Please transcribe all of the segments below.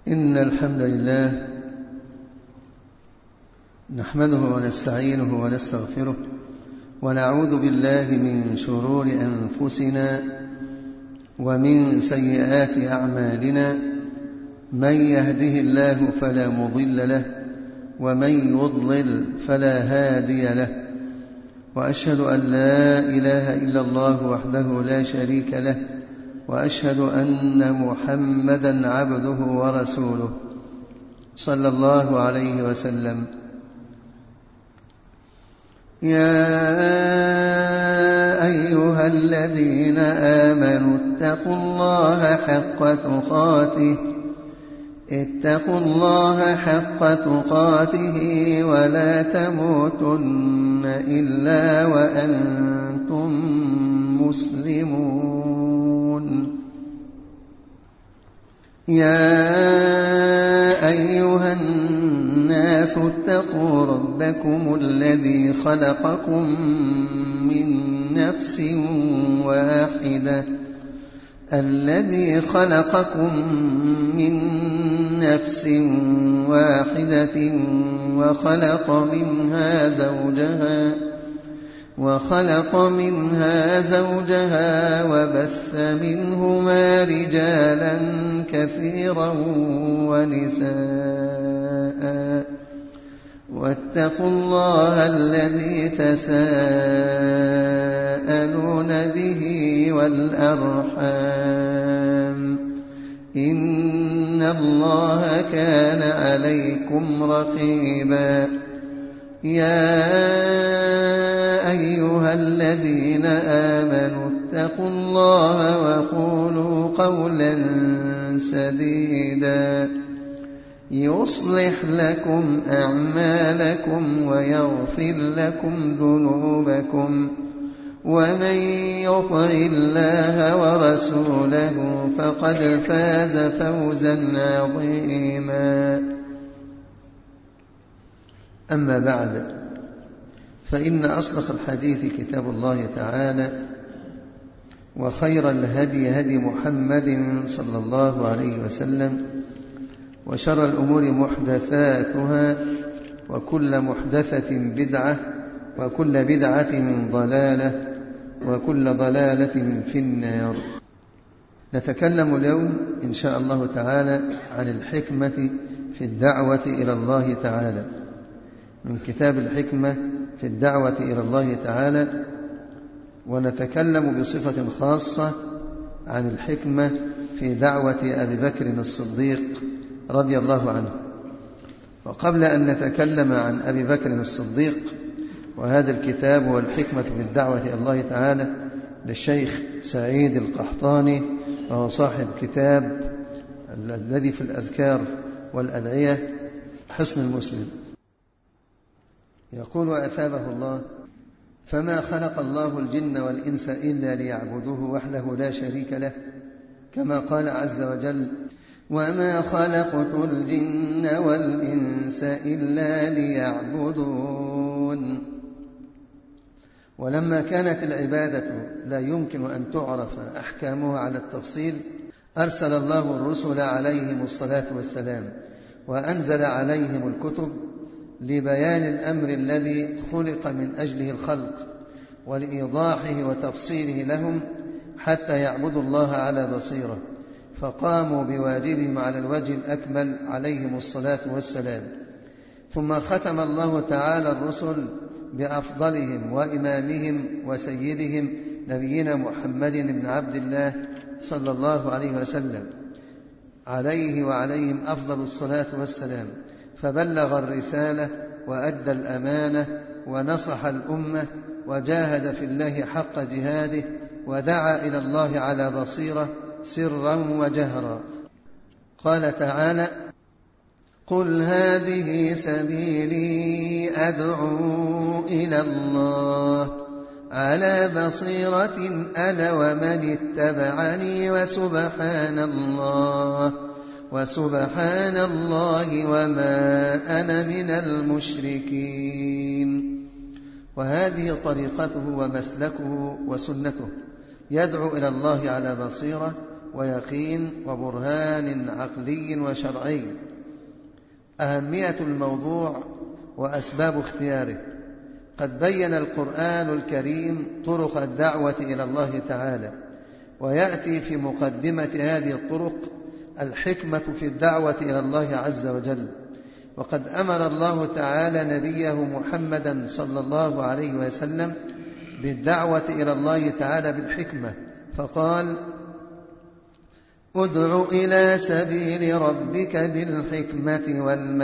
إن الحمد لله نحمده ونستعينه ونستغفره ونعوذ بالله من شرور أنفسنا ومن سيئات أعمالنا. من يهده الله فلا مضل له ومن يضلل فلا هادي له، وأشهد أن لا إله إلا الله وحده لا شريك له، وأشهد أن محمدا عبده ورسوله صلى الله عليه وسلم. يا أيها الذين آمنوا اتقوا الله حق تقاته ولا تموتن إلا وأنتم مسلمون. يا أيها الناس اتقوا ربكم الذي خلقكم من نفس واحدة وخلق منها زوجها وبث منهما رجالا كثيرا ونساء، واتقوا الله الذي تساءلون به والأرحام، إن الله كان عليكم رقيبا. يا أيها الذين آمنوا اتقوا الله وقولوا قولا سديدا يصلح لكم أعمالكم ويغفر لكم ذنوبكم، ومن يطع الله ورسوله فقد فاز فوزا عظيما. أما بعد، فإن أصدق الحديث كتاب الله تعالى، وخير الهدي هدي محمد صلى الله عليه وسلم، وشر الأمور محدثاتها، وكل محدثة بدعة، وكل بدعة ضلالة، وكل ضلالة في النار. نتكلم اليوم إن شاء الله تعالى عن الحكمة في الدعوة إلى الله تعالى، من كتاب الحكمة في الدعوة إلى الله تعالى، ونتكلم بصفة خاصة عن الحكمة في دعوة أبي بكر الصديق رضي الله عنه. وقبل أن نتكلم عن أبي بكر الصديق، وهذا الكتاب هو الحكمة في الدعوة إلى الله تعالى للشيخ سعيد القحطاني، وهو صاحب كتاب الذي في الأذكار والأدعية حصن المسلم. يقول وأثابه الله: فما خلق الله الجن والإنس إلا ليعبدوه وحده لا شريك له، كما قال عز وجل: وما خلقت الجن والإنس إلا ليعبدون. ولما كانت العبادة لا يمكن أن تعرف أحكامها على التفصيل، أرسل الله الرسل عليهم الصلاة والسلام، وأنزل عليهم الكتب لبيان الأمر الذي خلق من أجله الخلق، ولإيضاحه وتفصيله لهم حتى يعبدوا الله على بصيرة، فقاموا بواجبهم على الوجه الأكمل عليهم الصلاة والسلام. ثم ختم الله تعالى الرسل بأفضلهم وإمامهم وسيدهم نبينا محمد بن عبد الله صلى الله عليه وسلم، عليه وعليهم أفضل الصلاة والسلام، فبلغ الرسالة وأدى الأمانة ونصح الأمة وجاهد في الله حق جهاده، ودعا إلى الله على بصيرة سرا وجهرا. قال تعالى: قل هذه سبيلي أدعو إلى الله على بصيرة أنا ومن اتبعني وسبحان الله وما أنا من المشركين. وهذه طريقته ومسلكه وسنته، يدعو إلى الله على بصيرة ويقين وبرهان عقلي وشرعي. أهمية الموضوع وأسباب اختياره. قد بين القرآن الكريم طرق الدعوة إلى الله تعالى، ويأتي في مقدمة هذه الطرق الحكمة في الدعوة إلى الله عز وجل. وقد أمر الله تعالى نبيه محمدا صلى الله عليه وسلم بالدعوة إلى الله تعالى بالحكمة، فقال: ادع إلى سبيل ربك بالحكمة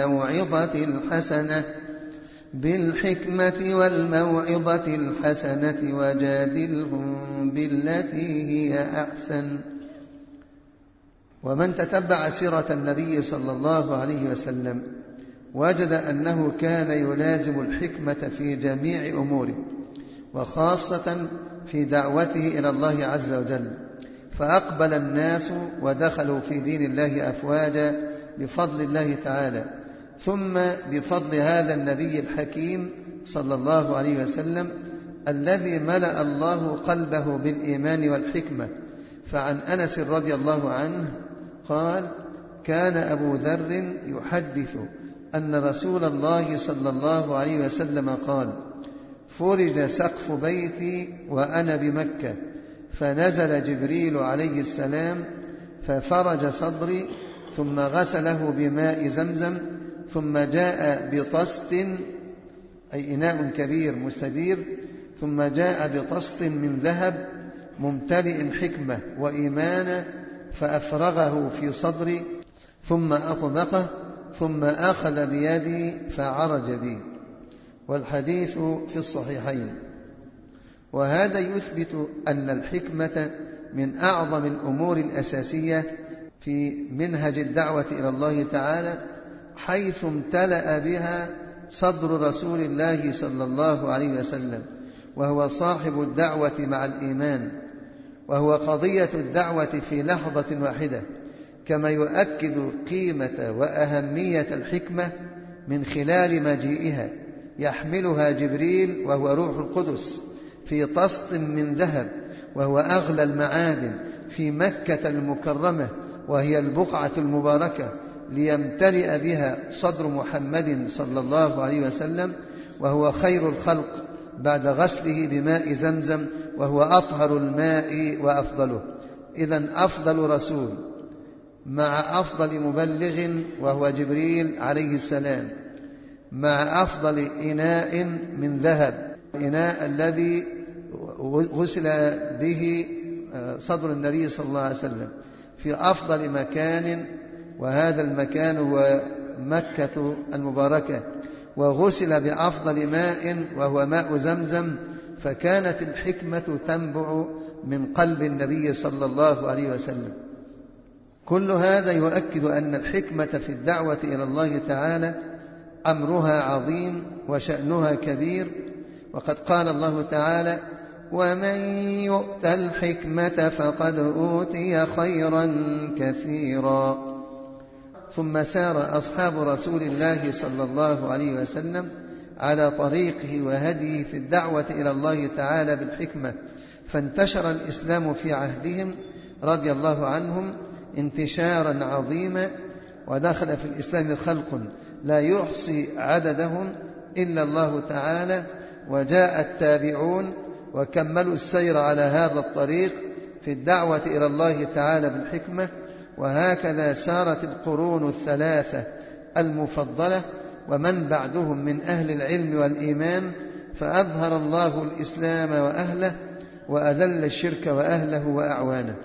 والموعظة الحسنة وجادلهم بالتي هي أحسن. ومن تتبع سيرة النبي صلى الله عليه وسلم وجد أنه كان يلازم الحكمة في جميع أموره، وخاصة في دعوته إلى الله عز وجل، فأقبل الناس ودخلوا في دين الله أفواجا بفضل الله تعالى، ثم بفضل هذا النبي الحكيم صلى الله عليه وسلم الذي ملأ الله قلبه بالإيمان والحكمة. فعن أنس رضي الله عنه قال: كان أبو ذر يحدث أن رسول الله صلى الله عليه وسلم قال: فرج سقف بيتي وأنا بمكة، فنزل جبريل عليه السلام ففرج صدري، ثم غسله بماء زمزم، ثم جاء بطست، أي إناء كبير مستدير، ثم جاء بطست من ذهب ممتلئ حكمة وإيمانا، فأفرغه في صدري، ثم أطبقه، ثم أخذ بيدي فعرج بي. والحديث في الصحيحين. وهذا يثبت أن الحكمة من أعظم الأمور الأساسية في منهج الدعوة إلى الله تعالى، حيث امتلأ بها صدر رسول الله صلى الله عليه وسلم، وهو صاحب الدعوة مع الإيمان، وهو قضية الدعوة في لحظة واحدة، كما يؤكد قيمة وأهمية الحكمة من خلال مجيئها يحملها جبريل وهو روح القدس في طست من ذهب، وهو أغلى المعادن في مكة المكرمة، وهي البقعة المباركة، ليمتلئ بها صدر محمد صلى الله عليه وسلم، وهو خير الخلق بعد غسله بماء زمزم، وهو أطهر الماء وأفضله. إذن أفضل رسول مع أفضل مبلغ وهو جبريل عليه السلام، مع أفضل إناء من ذهب، الإناء الذي غسل به صدر النبي صلى الله عليه وسلم في أفضل مكان، وهذا المكان هو مكة المباركة، وغسل بأفضل ماء وهو ماء زمزم. فكانت الحكمة تنبع من قلب النبي صلى الله عليه وسلم. كل هذا يؤكد أن الحكمة في الدعوة إلى الله تعالى أمرها عظيم وشأنها كبير. وقد قال الله تعالى: ومن يؤت الحكمة فقد أوتي خيرا كثيرا. ثم سار أصحاب رسول الله صلى الله عليه وسلم على طريقه وهديه في الدعوة إلى الله تعالى بالحكمة، فانتشر الإسلام في عهدهم رضي الله عنهم انتشارا عظيما، ودخل في الإسلام خلق لا يحصي عددهم إلا الله تعالى، وجاء التابعون وكملوا السير على هذا الطريق في الدعوة إلى الله تعالى بالحكمة. وهكذا سارت القرون الثلاثة المفضلة ومن بعدهم من أهل العلم والإيمان، فأظهر الله الإسلام وأهله وأذل الشرك وأهله وأعوانه.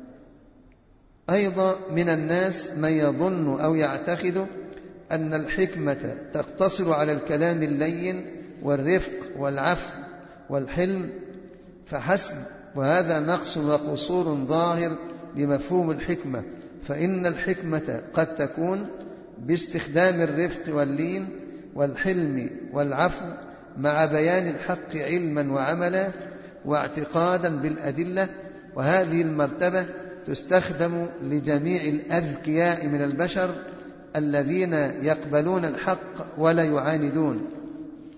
أيضا من الناس من يظن أو يعتقد أن الحكمة تقتصر على الكلام اللين والرفق والعفو والحلم فحسب، وهذا نقص وقصور ظاهر لمفهوم الحكمة. فإن الحكمة قد تكون باستخدام الرفق واللين والحلم والعفو مع بيان الحق علما وعملا واعتقادا بالأدلة، وهذه المرتبة تستخدم لجميع الأذكياء من البشر الذين يقبلون الحق ولا يعاندون.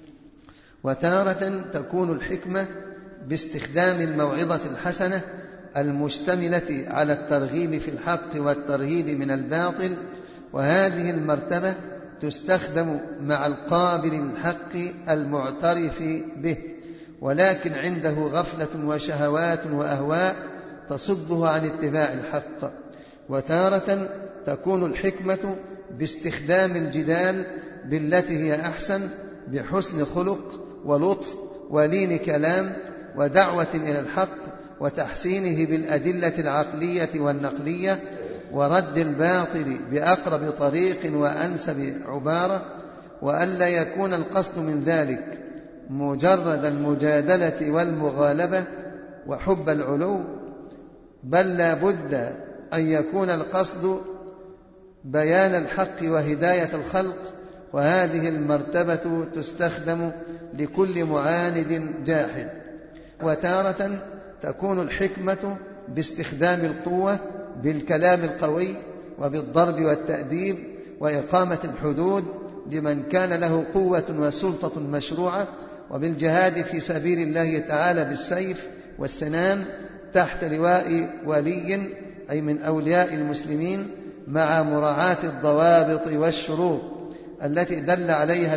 وتارة تكون الحكمة باستخدام الموعظة الحسنة المشتملة على الترغيب في الحق والترهيب من الباطل، وهذه المرتبة تستخدم مع القابل الحق المعترف به، ولكن عنده غفلة وشهوات وأهواء تصده عن اتباع الحق. وتارة تكون الحكمة باستخدام الجدال بالتي هي أحسن، بحسن خلق ولطف ولين كلام ودعوة إلى الحق وتحسينه بالأدلة العقلية والنقلية، ورد الباطل بأقرب طريق وأنسب عبارة، وألا يكون القصد من ذلك مجرد المجادلة والمغالبة وحب العلو، بل لا بد أن يكون القصد بيان الحق وهداية الخلق، وهذه المرتبة تستخدم لكل معاند جاحد. وتارة تكون الحكمة باستخدام القوة بالكلام القوي وبالضرب والتأديب وإقامة الحدود لمن كان له قوة وسلطة مشروعة، وبالجهاد في سبيل الله تعالى بالسيف والسنان تحت لواء ولي أي من أولياء المسلمين، مع مراعاة الضوابط والشروط التي دل عليها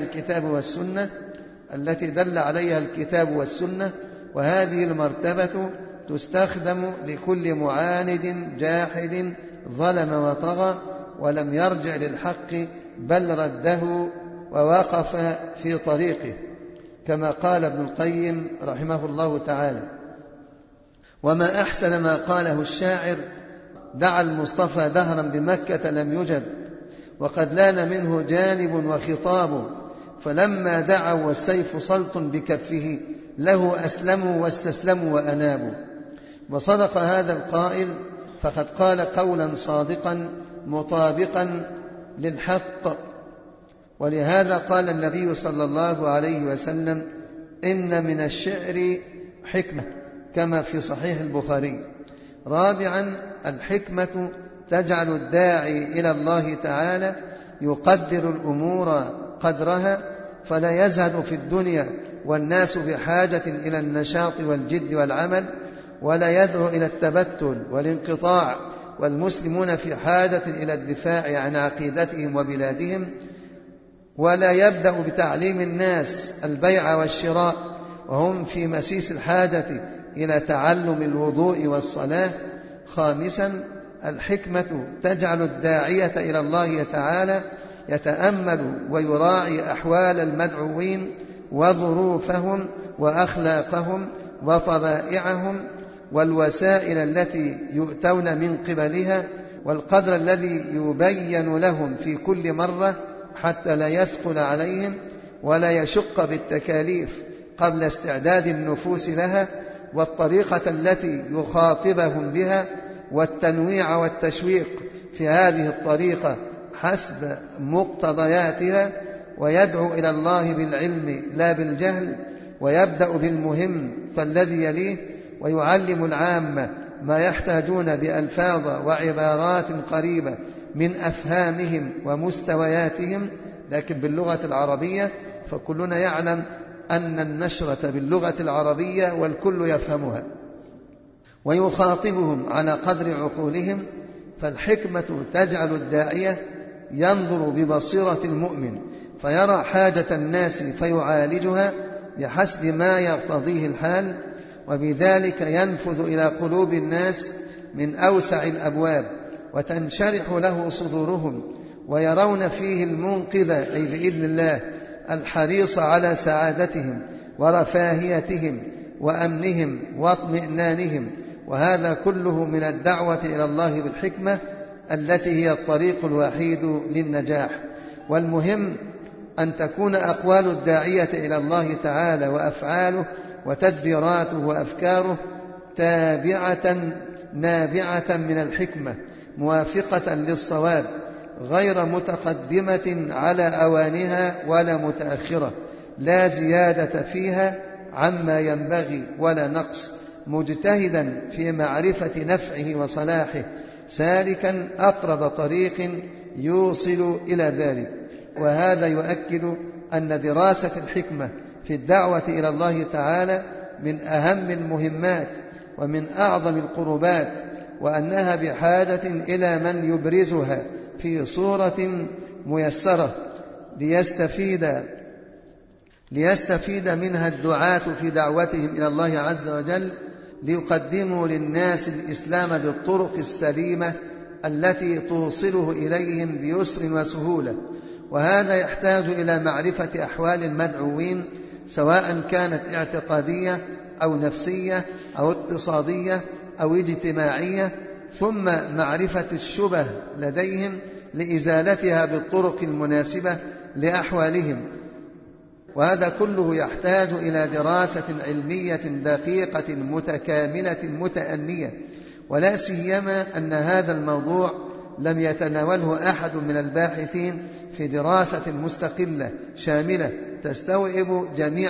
الكتاب والسنة. وهذه المرتبة تستخدم لكل معاند جاحد ظلم وطغى ولم يرجع للحق بل رده ووقف في طريقه، كما قال ابن القيم رحمه الله تعالى: وما أحسن ما قاله الشاعر: دعا المصطفى دهرا بمكة لم يجب، وقد لان منه جانب وخطاب، فلما دعوا والسيف سلط بكفه له أسلموا واستسلموا وأنابوا. وصدق هذا القائل، فقد قال قولا صادقا مطابقا للحق. ولهذا قال النبي صلى الله عليه وسلم: إن من الشعر حكمة، كما في صحيح البخاري. رابعا الحكمة تجعل الداعي إلى الله تعالى يقدر الأمور قدرها، فلا يزهد في الدنيا والناس بحاجة إلى النشاط والجد والعمل، ولا يدعو إلى التبتل والانقطاع، والمسلمون في حاجة إلى الدفاع عن عقيدتهم وبلادهم، ولا يبدأ بتعليم الناس البيع والشراء وهم في مسيس الحاجة إلى تعلم الوضوء والصلاة. خامسا الحكمة تجعل الداعية إلى الله تعالى يتأمل ويراعي أحوال المدعوين وظروفهم وأخلاقهم وطبائعهم والوسائل التي يؤتون من قبلها والقدر الذي يبين لهم في كل مرة، حتى لا يثقل عليهم ولا يشق بالتكاليف قبل استعداد النفوس لها، والطريقة التي يخاطبهم بها، والتنويع والتشويق في هذه الطريقة حسب مقتضياتها، ويدعو إلى الله بالعلم لا بالجهل، ويبدأ بالمهم فالذي يليه، ويعلم العامة ما يحتاجون بألفاظ وعبارات قريبة من أفهامهم ومستوياتهم، لكن باللغة العربية، فكلنا يعلم أن النشرة باللغة العربية والكل يفهمها، ويخاطبهم على قدر عقولهم. فالحكمة تجعل الداعية ينظر ببصيرة المؤمن فيرى حاجة الناس فيعالجها بحسب ما يقتضيه الحال، وبذلك ينفذ إلى قلوب الناس من أوسع الأبواب، وتنشرح له صدورهم، ويرون فيه المنقذ أي بإذن الله الحريص على سعادتهم ورفاهيتهم وأمنهم واطمئنانهم. وهذا كله من الدعوة إلى الله بالحكمة التي هي الطريق الوحيد للنجاح. والمهم أن تكون أقوال الداعية إلى الله تعالى وأفعاله وتدبيراته وأفكاره تابعة نابعة من الحكمة، موافقة للصواب، غير متقدمة على أوانها ولا متأخرة، لا زيادة فيها عما ينبغي ولا نقص، مجتهدا في معرفة نفعه وصلاحه، سالكا أقرب طريق يوصل إلى ذلك. وهذا يؤكد أن دراسة الحكمة في الدعوة إلى الله تعالى من أهم المهمات ومن أعظم القربات، وأنها بحاجة إلى من يبرزها في صورة ميسرة ليستفيد منها الدعاة في دعوتهم إلى الله عز وجل، ليقدموا للناس الإسلام بالطرق السليمة التي توصله إليهم بيسر وسهولة. وهذا يحتاج إلى معرفة أحوال المدعوين، سواء كانت اعتقادية أو نفسية أو اقتصادية أو اجتماعية، ثم معرفة الشبه لديهم لإزالتها بالطرق المناسبة لأحوالهم. وهذا كله يحتاج إلى دراسة علمية دقيقة متكاملة متأنية، ولا سيما أن هذا الموضوع لم يتناوله أحد من الباحثين في دراسة مستقلة شاملة تستوعب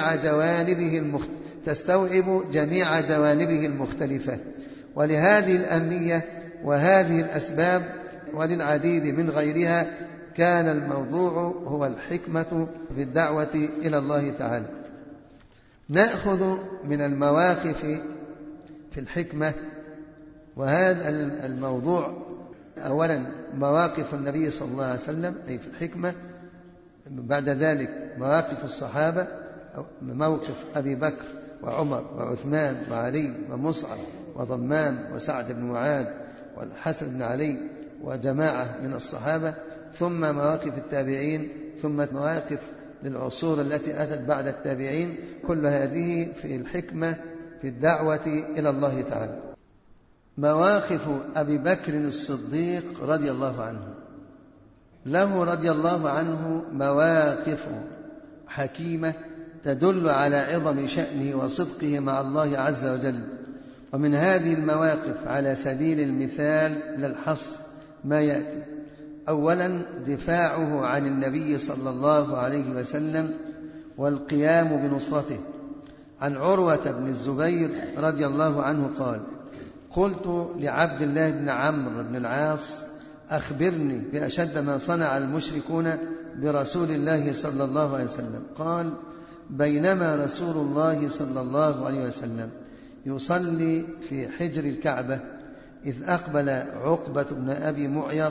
جميع جوانبه المختلفة. ولهذه الأهمية وهذه الأسباب وللعديد من غيرها كان الموضوع هو الحكمة في الدعوة إلى الله تعالى. نأخذ من المواقف في الحكمة، وهذا الموضوع أولا مواقف النبي صلى الله عليه وسلم أي في الحكمة، بعد ذلك مواقف الصحابة، موقف أبي بكر وعمر وعثمان وعلي ومصعب وضمام وسعد بن معاذ والحسن بن علي وجماعة من الصحابة، ثم مواقف التابعين، ثم مواقف للعصور التي أتت بعد التابعين. كل هذه في الحكمة في الدعوة إلى الله تعالى. مواقف أبي بكر الصديق رضي الله عنه، له رضي الله عنه مواقف حكيمة تدل على عظم شأنه وصدقه مع الله عز وجل. ومن هذه المواقف على سبيل المثال للحصر ما يأتي: أولا دفاعه عن النبي صلى الله عليه وسلم والقيام بنصرته. عن عروة بن الزبير رضي الله عنه قال: قلت لعبد الله بن عمرو بن العاص: أخبرني بأشد ما صنع المشركون برسول الله صلى الله عليه وسلم. قال: بينما رسول الله صلى الله عليه وسلم يصلي في حجر الكعبة إذ أقبل عقبة بن أبي معيط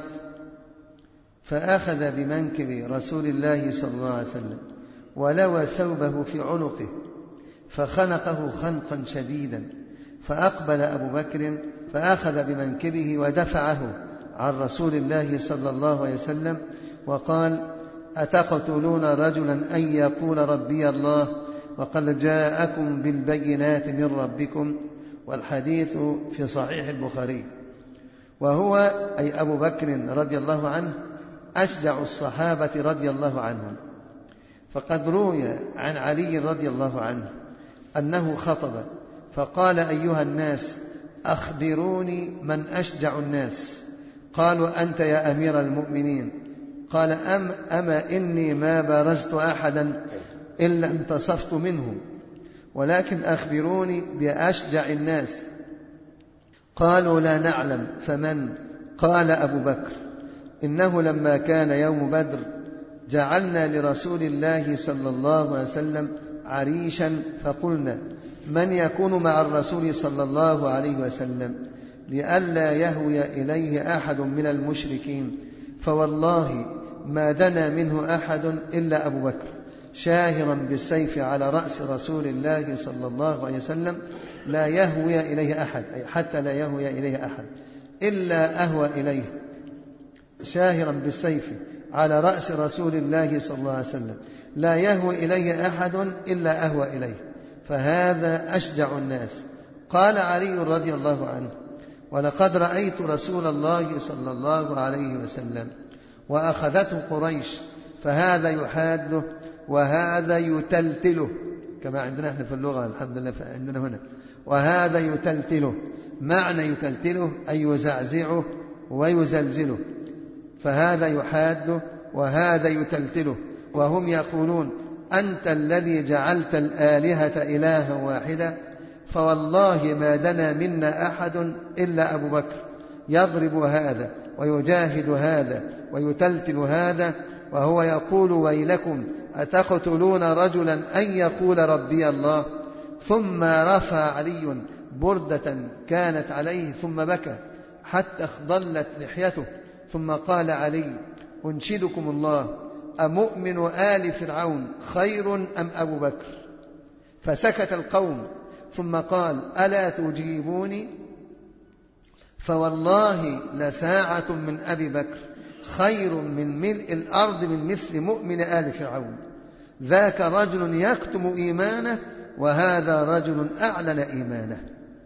فأخذ بمنكب رسول الله صلى الله عليه وسلم ولوى ثوبه في عنقه فخنقه خنقا شديدا، فأقبل أبو بكر فأخذ بمنكبه ودفعه عن رسول الله صلى الله عليه وسلم وقال: أتقتلون رجلا أن يقول ربي الله وقد جاءكم بالبينات من ربكم؟ والحديث في صحيح البخاري. وهو أي أبو بكر رضي الله عنه أشجع الصحابة رضي الله عنهم. فقد روي عن علي رضي الله عنه أنه خطب فقال: أيها الناس، أخبروني من أشجع الناس؟ قالوا: أنت يا أمير المؤمنين. قال: أما إني ما بارزت أحدا إلا انتصفت منه، ولكن أخبروني بأشجع الناس. قالوا: لا نعلم، فمن؟ قال: أبو بكر. إنه لما كان يوم بدر جعلنا لرسول الله صلى الله عليه وسلم عريشا، فقلنا: من يكون مع الرسول صلى الله عليه وسلم لئلا يهوي إليه أحد من المشركين؟ فوالله ما دنا منه أحد إلا أبو بكر، شاهرا بالسيف على رأس رسول الله صلى الله عليه وسلم، لا يهوي إليه أحد، أي حتى لا يهوي إليه أحد إلا أهوى إليه، شاهرا بالسيف على رأس رسول الله صلى الله عليه وسلم، لا يهوي إليه أحد إلا أهوى إليه، فهذا أشجع الناس. قال علي رضي الله عنه: ولقد رأيت رسول الله صلى الله عليه وسلم وأخذته قريش، فهذا يحاده وهذا يتلتله، كما عندنا احنا في اللغة الحمد لله عندنا هنا، وهذا يتلتله. معنى يتلتله أي يزعزعه ويزلزله، فهذا يحاده وهذا يتلتله. وهم يقولون: أنت الذي جعلت الآلهة إلها واحدة، فوالله ما دنا منا أحد إلا أبو بكر، يضرب هذا ويجاهد هذا ويتلتل هذا، وهو يقول: ويلكم أتقتلون رجلا أن يقول ربي الله؟ ثم رفع علي بردة كانت عليه ثم بكى حتى اخضلت لحيته، ثم قال علي: أنشدكم الله، أمؤمن آل فرعون خير أم أبو بكر؟ فسكت القوم، ثم قال: ألا تجيبوني؟ فوالله لساعة من أبي بكر خير من ملء الأرض من مثل مؤمن آل فرعون. ذاك رجل يكتم إيمانه، وهذا رجل أعلن إيمانه.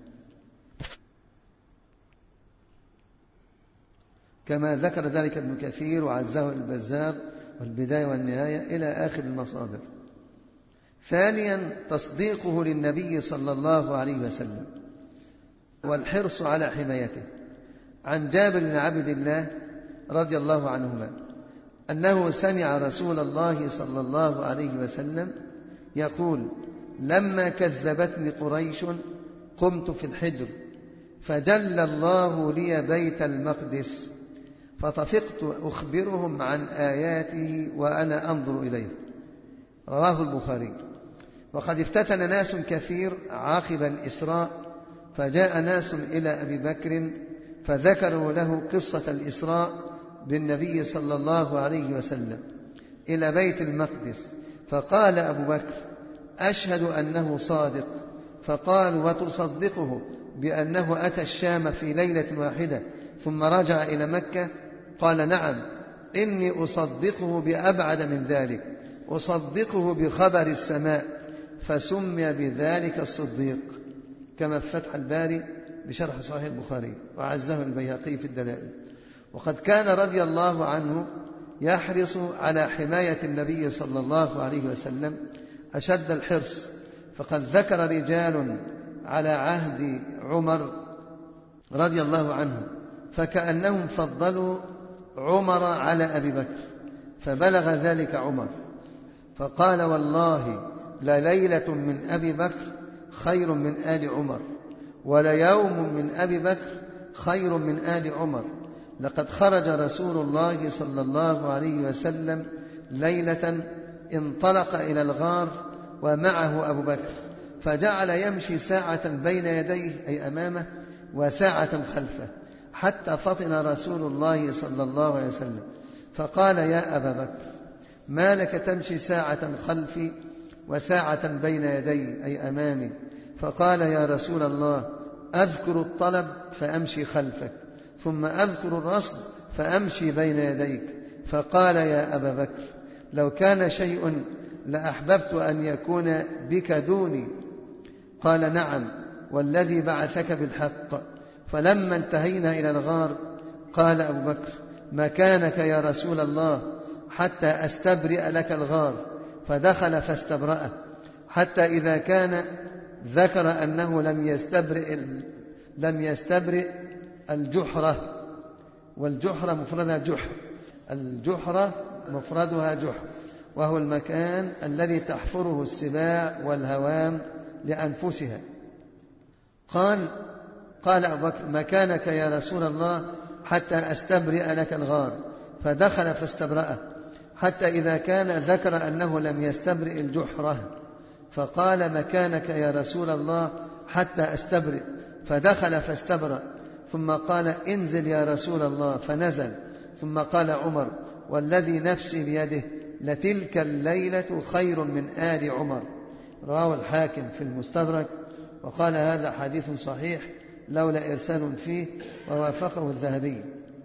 كما ذكر ذلك ابن كثير وعزه البزار والبداية والنهاية إلى آخر المصادر. ثانيا، تصديقه للنبي صلى الله عليه وسلم والحرص على حمايته. عن جابر بن عبد الله رضي الله عنهما أنه سمع رسول الله صلى الله عليه وسلم يقول: لما كذبتني قريش قمت في الحجر فجل الله لي بيت المقدس فطفقت أخبرهم عن آياته وأنا أنظر إليه. رواه البخاري. وقد افتتن ناس كثير عقب الإسراء، فجاء ناس إلى أبي بكر فذكروا له قصة الإسراء بالنبي صلى الله عليه وسلم إلى بيت المقدس، فقال أبو بكر: أشهد أنه صادق. فقالوا: وتصدقه بأنه أتى الشام في ليلة واحدة ثم رجع إلى مكة؟ قال: نعم، إني أصدقه بأبعد من ذلك، أصدقه بخبر السماء، فسمي بذلك الصديق، كما في فتح الباري بشرح صحيح البخاري، وعزه البيهقي في الدلائل. وقد كان رضي الله عنه يحرص على حماية النبي صلى الله عليه وسلم أشد الحرص، فقد ذكر رجال على عهد عمر رضي الله عنه فكأنهم فضلوا عمر على أبي بكر، فبلغ ذلك عمر فقال: والله لليلة من أبي بكر خير من آل عمر، وليوم من أبي بكر خير من آل عمر. لقد خرج رسول الله صلى الله عليه وسلم ليلة انطلق إلى الغار ومعه أبو بكر، فجعل يمشي ساعة بين يديه أي أمامه وساعة خلفه، حتى فطن رسول الله صلى الله عليه وسلم فقال: يا أبا بكر، ما لك تمشي ساعة خلفي وساعة بين يدي أي أمامي؟ فقال: يا رسول الله، أذكر الطلب فأمشي خلفك، ثم أذكر الرصد فأمشي بين يديك. فقال: يا أبا بكر، لو كان شيء لأحببت أن يكون بك دوني. قال: نعم، والذي بعثك بالحق. فلما انتهينا إلى الغار قال أبو بكر: مكانك يا رسول الله حتى أستبرئ لك الغار. فدخل فاستبرأه، حتى إذا كان ذكر أنه لم يستبرئ الجحرة، والجحرة مفردها جحر، الجحرة مفردها جحر، وهو المكان الذي تحفره السباع والهوام لأنفسها. قال أبو بكر: مكانك يا رسول الله حتى أستبرئ لك الغار. فدخل فاستبرأه، حتى إذا كان ذكر أنه لم يستبرئ الجحرة، فقال: مكانك يا رسول الله حتى أستبرئ. فدخل فاستبرأ، ثم قال: انزل يا رسول الله. فنزل، ثم قال عمر: والذي نفسي بيده لتلك الليلة خير من آل عمر. رواه الحاكم في المستدرك، وقال: هذا حديث صحيح لولا إرسال فيه، ووافقه الذهبي،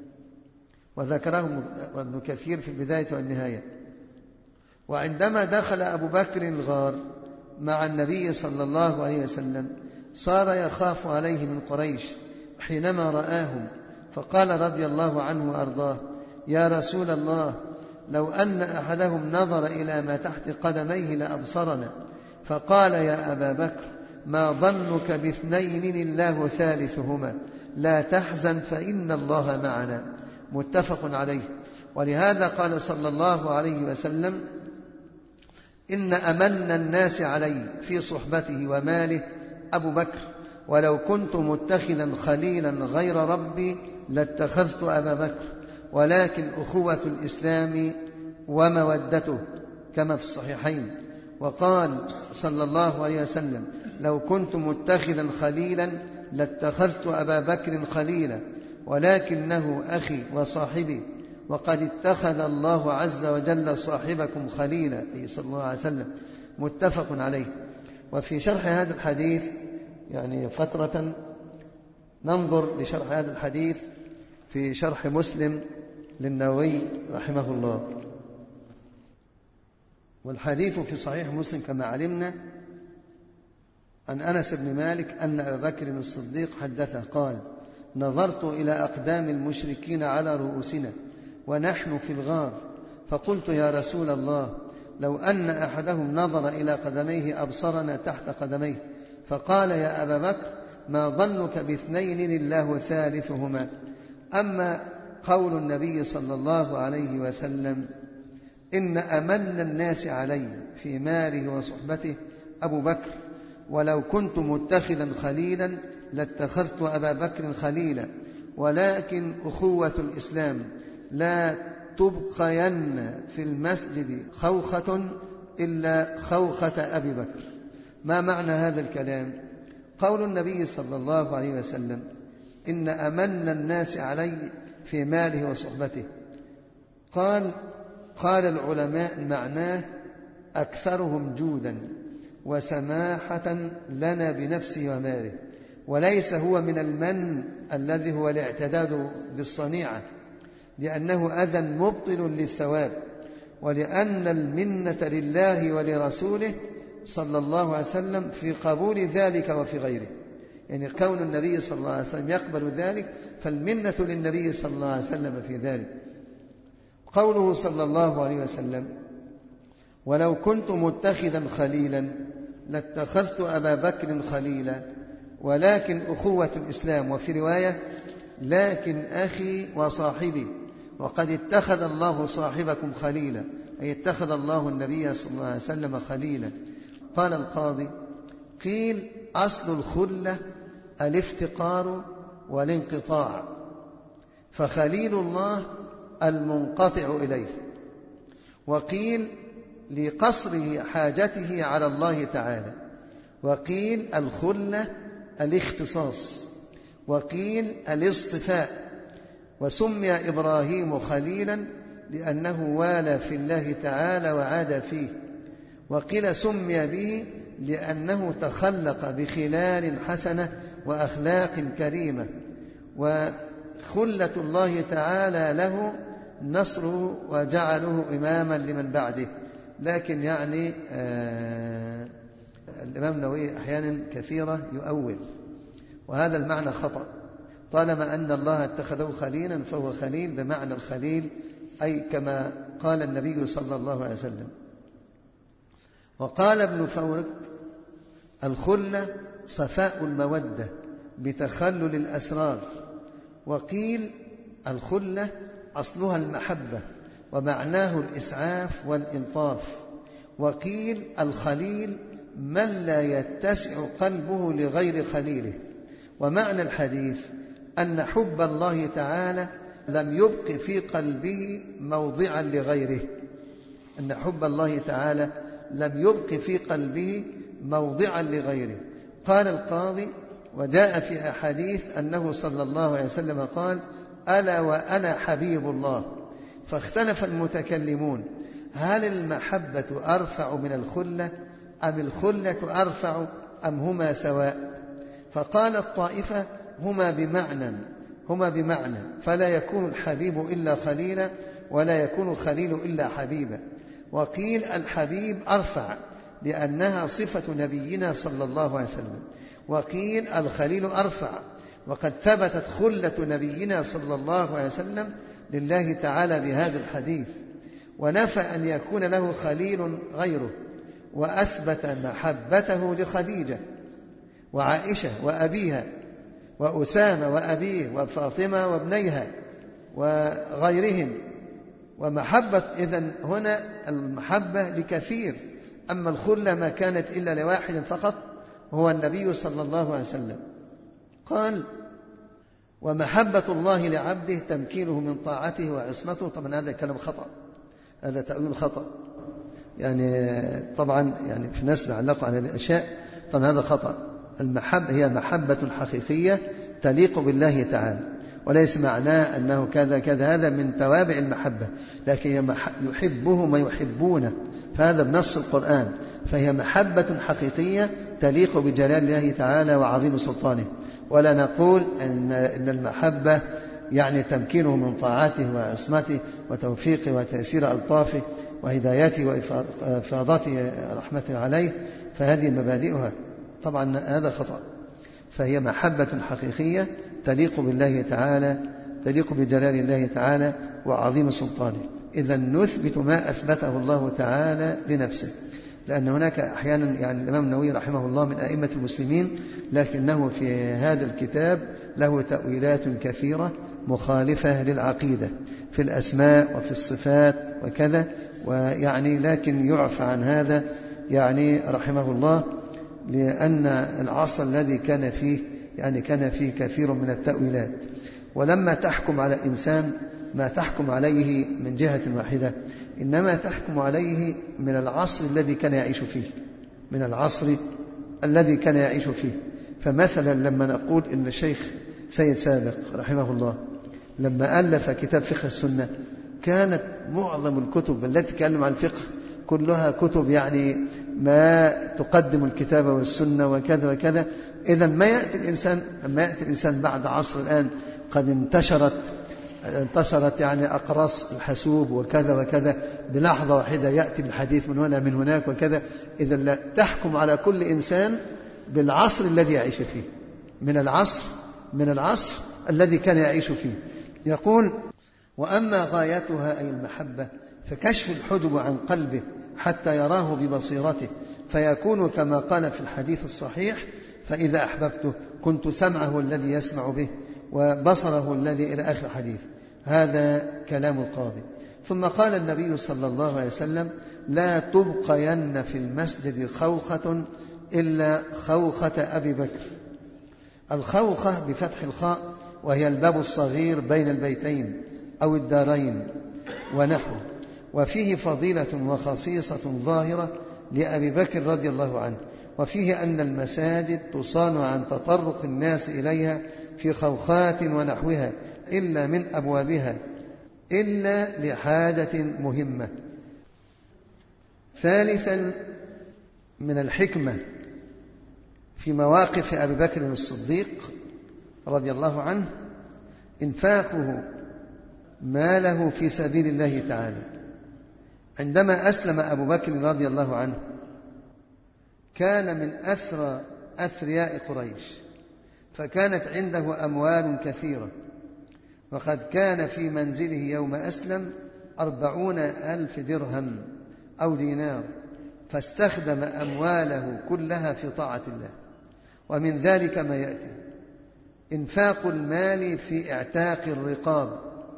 وذكره ابن كثير في البداية والنهاية. وعندما دخل أبو بكر الغار مع النبي صلى الله عليه وسلم صار يخاف عليه من قريش حينما رآهم، فقال رضي الله عنه وأرضاه: يا رسول الله، لو أن أحدهم نظر إلى ما تحت قدميه لأبصرنا. فقال: يا أبا بكر، ما ظنك باثنين الله ثالثهما، لا تحزن فإن الله معنا. متفق عليه. ولهذا قال صلى الله عليه وسلم: إن أمن الناس علي في صحبته وماله أبو بكر، ولو كنت متخذا خليلا غير ربي لاتخذت أبا بكر، ولكن أخوة الإسلام ومودته، كما في الصحيحين. وقال صلى الله عليه وسلم: لو كنت متخذا خليلا لاتخذت أبا بكر خليلا ولكنه أخي وصاحبي وقد اتخذ الله عز وجل صاحبكم خليلا أي صلى الله عليه وسلم. متفق عليه. وفي شرح هذا الحديث يعني فترة ننظر لشرح هذا الحديث في شرح مسلم للنووي رحمه الله. والحديث في صحيح مسلم كما علمنا عن أنس بن مالك أن أبا بكر الصديق حدثه قال: نظرت إلى أقدام المشركين على رؤوسنا ونحن في الغار، فقلت يا رسول الله لو أن أحدهم نظر إلى قدميه أبصرنا تحت قدميه. فقال: يا أبا بكر ما ظنك باثنين لله ثالثهما. أما قول النبي صلى الله عليه وسلم: إن أمن الناس علي في ماله وصحبته أبو بكر، ولو كنت متخذا خليلا لاتخذت أبا بكر خليلا، ولكن أخوة الإسلام لا تبقين في المسجد خوخة إلا خوخة أبي بكر. ما معنى هذا الكلام؟ قول النبي صلى الله عليه وسلم: إن أمن الناس علي في ماله وصحبته، قال العلماء معناه أكثرهم جودا وسماحة لنا بنفسه وماله، وليس هو من المن الذي هو الاعتداد بالصنيعة، لأنه أذى مبطل للثواب، ولأن المنة لله ولرسوله صلى الله عليه وسلم في قبول ذلك وفي غيره. يعني كون النبي صلى الله عليه وسلم يقبل ذلك فالمنة للنبي صلى الله عليه وسلم في ذلك. قوله صلى الله عليه وسلم: ولو كنت متخذا خليلا لاتخذت أبا بكر خليلا، ولكن أخوة الإسلام، وفي رواية: لكن أخي وصاحبي، وقد اتخذ الله صاحبكم خليلا، أي اتخذ الله النبي صلى الله عليه وسلم خليلا. قال القاضي: قيل أصل الخلة الافتقار والانقطاع، فخليل الله المنقطع إليه. وقيل لقصره حاجته على الله تعالى. وقيل الخلة الاختصاص. وقيل الاصطفاء. وسمي إبراهيم خليلا لأنه والى في الله تعالى وعاد فيه. وقيل سمي به لأنه تخلق بخلال حسنة وأخلاق كريمة، وخلة الله تعالى له نصره وجعله إماما لمن بعده. لكن يعني الإمام النووي أحيانا كثيرة يؤول، وهذا المعنى خطأ. طالما أن الله اتخذه خليلا فهو خليل بمعنى الخليل، أي كما قال النبي صلى الله عليه وسلم. وقال ابن فورك: الخلة صفاء المودة بتخلل الأسرار. وقيل الخلة أصلها المحبة ومعناه الإسعاف والإلطاف. وقيل الخليل من لا يتسع قلبه لغير خليله. ومعنى الحديث أن حب الله تعالى لم يبق في قلبه موضعا لغيره، أن حب الله تعالى لم يبق في قلبه موضعا لغيره. قال القاضي: وجاء في أحاديث أنه صلى الله عليه وسلم قال: ألا وأنا حبيب الله. فاختلف المتكلمون: هل المحبة أرفع من الخلة أم الخلة أرفع أم هما سواء؟ فقال الطائفة: هما بمعنى، فلا يكون الحبيب إلا خليلا ولا يكون الخليل إلا حبيبا. وقيل الحبيب أرفع لأنها صفة نبينا صلى الله عليه وسلم. وقيل الخليل أرفع، وقد ثبتت خلة نبينا صلى الله عليه وسلم لله تعالى بهذا الحديث، ونفى أن يكون له خليل غيره، وأثبت محبته لخديجة وعائشة وأبيها وأسامة وأبيه وفاطمة وابنيها وغيرهم. ومحبة إذن هنا المحبة لكثير، أما الخلة ما كانت إلا لواحد فقط هو النبي صلى الله عليه وسلم. قال: ومحبة الله لعبده تمكينه من طاعته وعصمته. طبعا هذا كلام خطأ، هذا تأويل خطأ. يعني طبعا يعني في ناس بيعلقوا على هذه الأشياء طبعا هذا خطأ. المحبة هي محبة حقيقية تليق بالله تعالى، وليس معناه أنه كذا كذا، هذا من توابع المحبة، لكن يحبه ما يحبونه، فهذا بنص القرآن. فهي محبة حقيقية تليق بجلال الله تعالى وعظيم سلطانه. ولا نقول إن المحبة يعني تمكينه من طاعته وعصمته وتوفيقه وتأثير ألطافه وهدايته وإفاضته رحمته عليه، فهذه مبادئها. طبعا هذا خطأ. فهي محبة حقيقية تليق بالله تعالى، تليق بجلال الله تعالى وعظيم سلطانه. إذا نثبت ما أثبته الله تعالى لنفسه، لأن هناك أحيانا يعني الإمام النووي رحمه الله من أئمة المسلمين، لكنه في هذا الكتاب له تأويلات كثيرة مخالفة للعقيدة في الأسماء وفي الصفات وكذا، ويعني لكن يعفى عن هذا يعني رحمه الله، لأن العصر الذي كان فيه يعني كان فيه كثير من التأويلات. ولما تحكم على إنسان ما تحكم عليه من جهة واحدة، إنما تحكم عليه من العصر الذي كان يعيش فيه، من العصر الذي كان يعيش فيه. فمثلا لما نقول إن الشيخ سيد سابق رحمه الله لما ألف كتاب فقه السنة، كانت معظم الكتب التي تكلم عن الفقه كلها كتب يعني ما تقدم الكتاب والسنة وكذا وكذا. إذا ما يأتي الإنسان بعد عصر الآن قد انتشرت يعني أقراص الحاسوب وكذا وكذا، بلحظة واحدة يأتي الحديث من هنا من هناك وكذا. إذا لا تحكم على كل إنسان بالعصر الذي يعيش فيه، من العصر الذي كان يعيش فيه. يقول: وأما غايتها أي المحبة فكشف الحجب عن قلبه حتى يراه ببصيرته، فيكون كما قال في الحديث الصحيح: فإذا أحببته كنت سمعه الذي يسمع به وبصره الذي، إلى آخر الحديث. هذا كلام القاضي. ثم قال النبي صلى الله عليه وسلم: لا تبقين في المسجد خوخة إلا خوخة أبي بكر. الخوخة بفتح الخاء، وهي الباب الصغير بين البيتين أو الدارين ونحوه، وفيه فضيلة وخصيصة ظاهرة لأبي بكر رضي الله عنه، وفيه أن المساجد تصان عن تطرق الناس إليها في خوخات ونحوها إلا من أبوابها إلا لحاجة مهمة. ثالثا من الحكمة في مواقف أبي بكر الصديق رضي الله عنه إنفاقه ماله في سبيل الله تعالى. عندما أسلم أبو بكر رضي الله عنه كان من أثرياء قريش، فكانت عنده أموال كثيرة، وقد كان في منزله يوم أسلم 40,000 درهم أو دينار، فاستخدم أمواله كلها في طاعة الله. ومن ذلك ما يأتي: إنفاق المال في اعتاق الرقاب.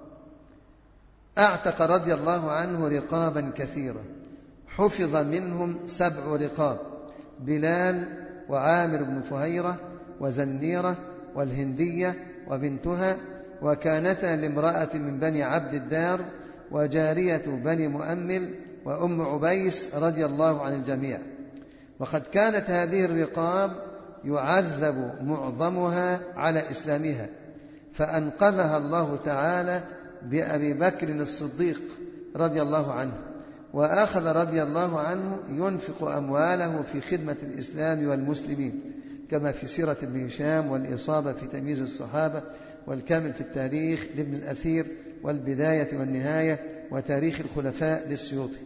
أعتق رضي الله عنه رقابا كثيرة، حفظ منهم 7 رقاب: بلال وعامر بن فهيرة وزنيرة والهندية وبنتها، وكانتا لامرأة من بني عبد الدار، وجارية بني مؤمل، وأم عبيس رضي الله عن الجميع. وقد كانت هذه الرقاب يعذب معظمها على إسلامها، فأنقذها الله تعالى بأبي بكر الصديق رضي الله عنه، وأخذ رضي الله عنه ينفق أمواله في خدمة الإسلام والمسلمين، كما في سيرة ابن هشام والإصابة في تمييز الصحابة، والكامل في التاريخ لابن الأثير، والبداية والنهاية، وتاريخ الخلفاء للسيوطي.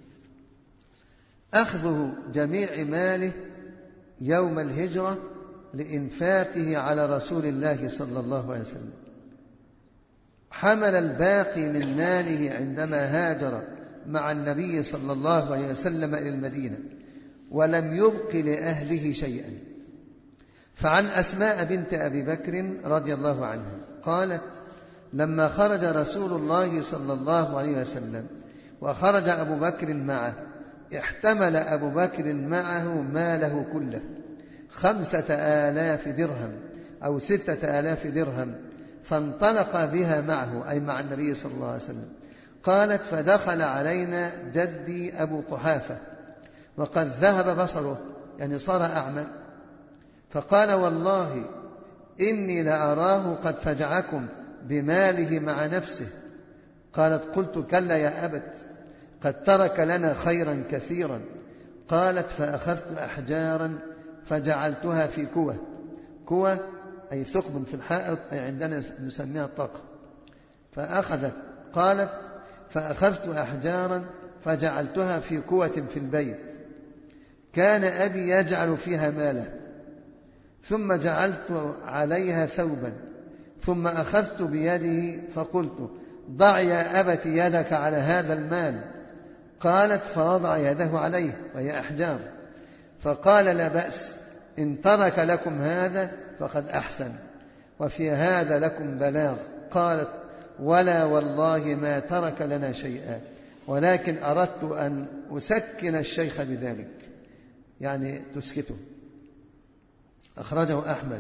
أخذه جميع ماله يوم الهجرة لإنفاقه على رسول الله صلى الله عليه وسلم. حمل الباقي من ماله عندما هاجر مع النبي صلى الله عليه وسلم إلى المدينة، ولم يبق لأهله شيئا. فعن أسماء بنت أبي بكر رضي الله عنها قالت: لما خرج رسول الله صلى الله عليه وسلم وخرج أبو بكر معه، احتمل أبو بكر معه ماله كله 5,000 درهم أو 6,000 درهم، فانطلق بها معه، أي مع النبي صلى الله عليه وسلم. قالت: فدخل علينا جدي أبو قحافة وقد ذهب بصره، يعني صار أعمى، فقال والله إني لأراه قد فجعكم بماله مع نفسه. قالت قلت كلا يا أبت قد ترك لنا خيرا كثيرا. قالت فأخذت أحجارا فجعلتها في كوة أي ثقب في الحائط، أي عندنا نسميها الطاقة. قالت فأخذت أحجارا فجعلتها في كوة في البيت، كان أبي يجعل فيها ماله، ثم جعلت عليها ثوبا، ثم أخذت بيده فقلت ضع يا أبت يدك على هذا المال. قالت فوضع يده عليه وهي أحجار، فقال لا بأس، إن ترك لكم هذا فقد أحسن، وفي هذا لكم بلاغ. قالت ولا والله ما ترك لنا شيئا، ولكن أردت أن أسكن الشيخ بذلك، يعني تسكته. أخرجه أحمد،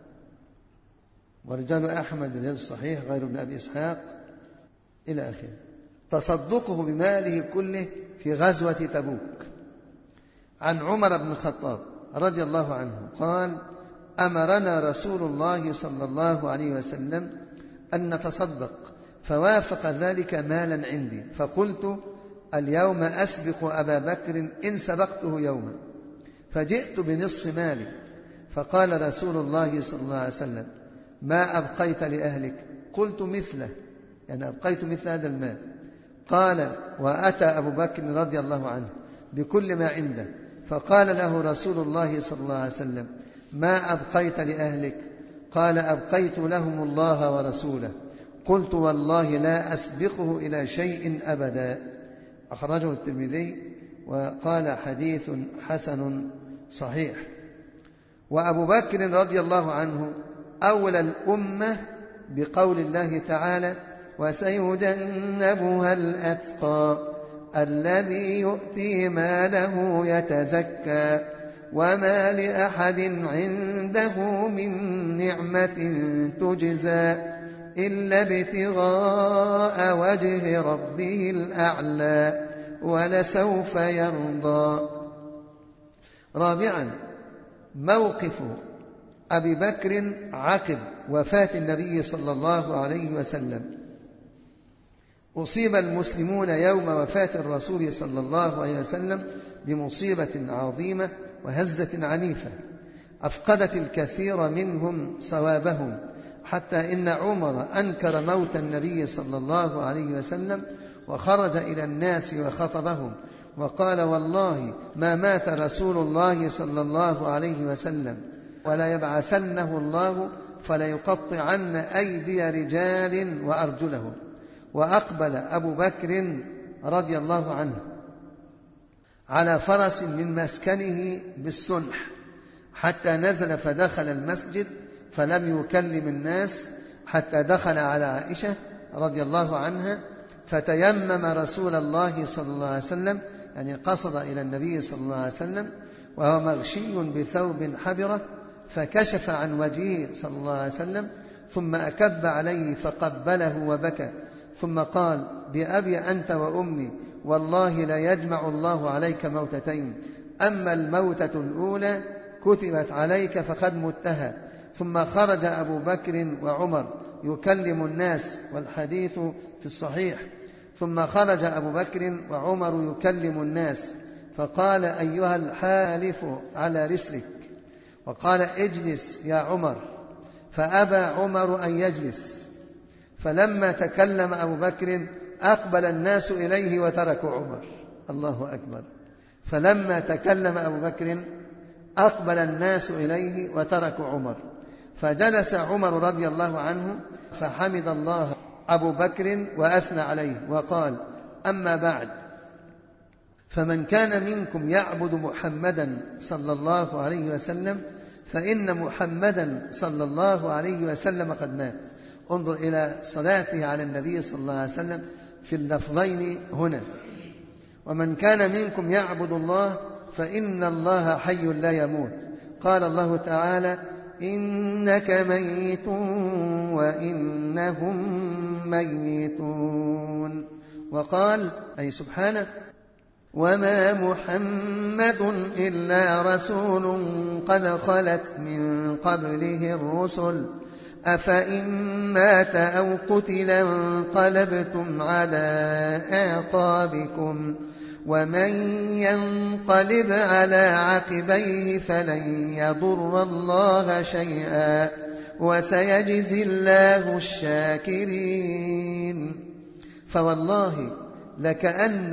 ورجال أحمد رجال الصحيح غير ابن أبي إسحاق إلى آخره. تصدقه بماله كله في غزوة تبوك. عن عمر بن الخطاب رضي الله عنه قال أمرنا رسول الله صلى الله عليه وسلم أن نتصدق، فوافق ذلك مالا عندي، فقلت اليوم أسبق أبا بكر إن سبقته يوما، فجئت بنصف مالي، فقال رسول الله صلى الله عليه وسلم ما أبقيت لأهلك؟ قلت مثله، يعني أبقيت مثل هذا المال. قال وأتى أبو بكر رضي الله عنه بكل ما عنده، فقال له رسول الله صلى الله عليه وسلم ما أبقيت لأهلك؟ قال أبقيت لهم الله ورسوله. قلت والله لا أسبقه إلى شيء أبدا. أخرجه الترمذي وقال حديث حسن صحيح. وأبو بكر رضي الله عنه أولى الأمة بقول الله تعالى وسيجنبها الأتقى الذي يؤتي ماله يتزكى وما لأحد عنده من نعمة تجزى إلا ابتغاء وجه ربه الأعلى ولسوف يرضى. رابعا موقف أبي بكر عقب وفاة النبي صلى الله عليه وسلم. أصيب المسلمون يوم وفاة الرسول صلى الله عليه وسلم بمصيبة عظيمة وهزة عنيفة أفقدت الكثير منهم صوابهم، حتى إن عمر أنكر موت النبي صلى الله عليه وسلم وخرج إلى الناس وخطبهم وقال والله ما مات رسول الله صلى الله عليه وسلم ولا يبعثنه الله فليقطعن أيدي رجال وأرجلهم. وأقبل أبو بكر رضي الله عنه على فرس من مسكنه بالسنح حتى نزل فدخل المسجد فلم يكلم الناس حتى دخل على عائشة رضي الله عنها فتيمم رسول الله صلى الله عليه وسلم، يعني قصد إلى النبي صلى الله عليه وسلم وهو مغشي بثوب حبرة، فكشف عن وجهه صلى الله عليه وسلم ثم أكب عليه فقبله وبكى، ثم قال بأبي أنت وأمي والله لا يجمع الله عليك موتتين، أما الموتة الأولى كتبت عليك فقد متها. ثم خرج أبو بكر وعمر يكلم الناس، والحديث في الصحيح. ثم خرج أبو بكر وعمر يكلم الناس فقال أيها الحالف على رسلك، وقال اجلس يا عمر، فأبى عمر أن يجلس. فلما تكلم أبو بكر أقبل الناس إليه وتركوا عمر. الله أكبر. فلما تكلم أبو بكر أقبل الناس إليه وتركوا عمر، فجلس عمر رضي الله عنه فحمد الله أبو بكر وأثنى عليه وقال أما بعد، فمن كان منكم يعبد محمدا صلى الله عليه وسلم فإن محمدا صلى الله عليه وسلم قد مات. انظر إلى صلاته على النبي صلى الله عليه وسلم في اللفظين هنا. ومن كان منكم يعبد الله فإن الله حي لا يموت. قال الله تعالى إنك ميت وإنهم ميتون. وقال أي سبحانه وما محمد إلا رسول قد خلت من قبله الرسل أفإن مات أو قتل انقلبتم على أعقابكم ومن ينقلب على عقبيه فلن يضر الله شيئا وسيجزي الله الشاكرين. فوالله لكأن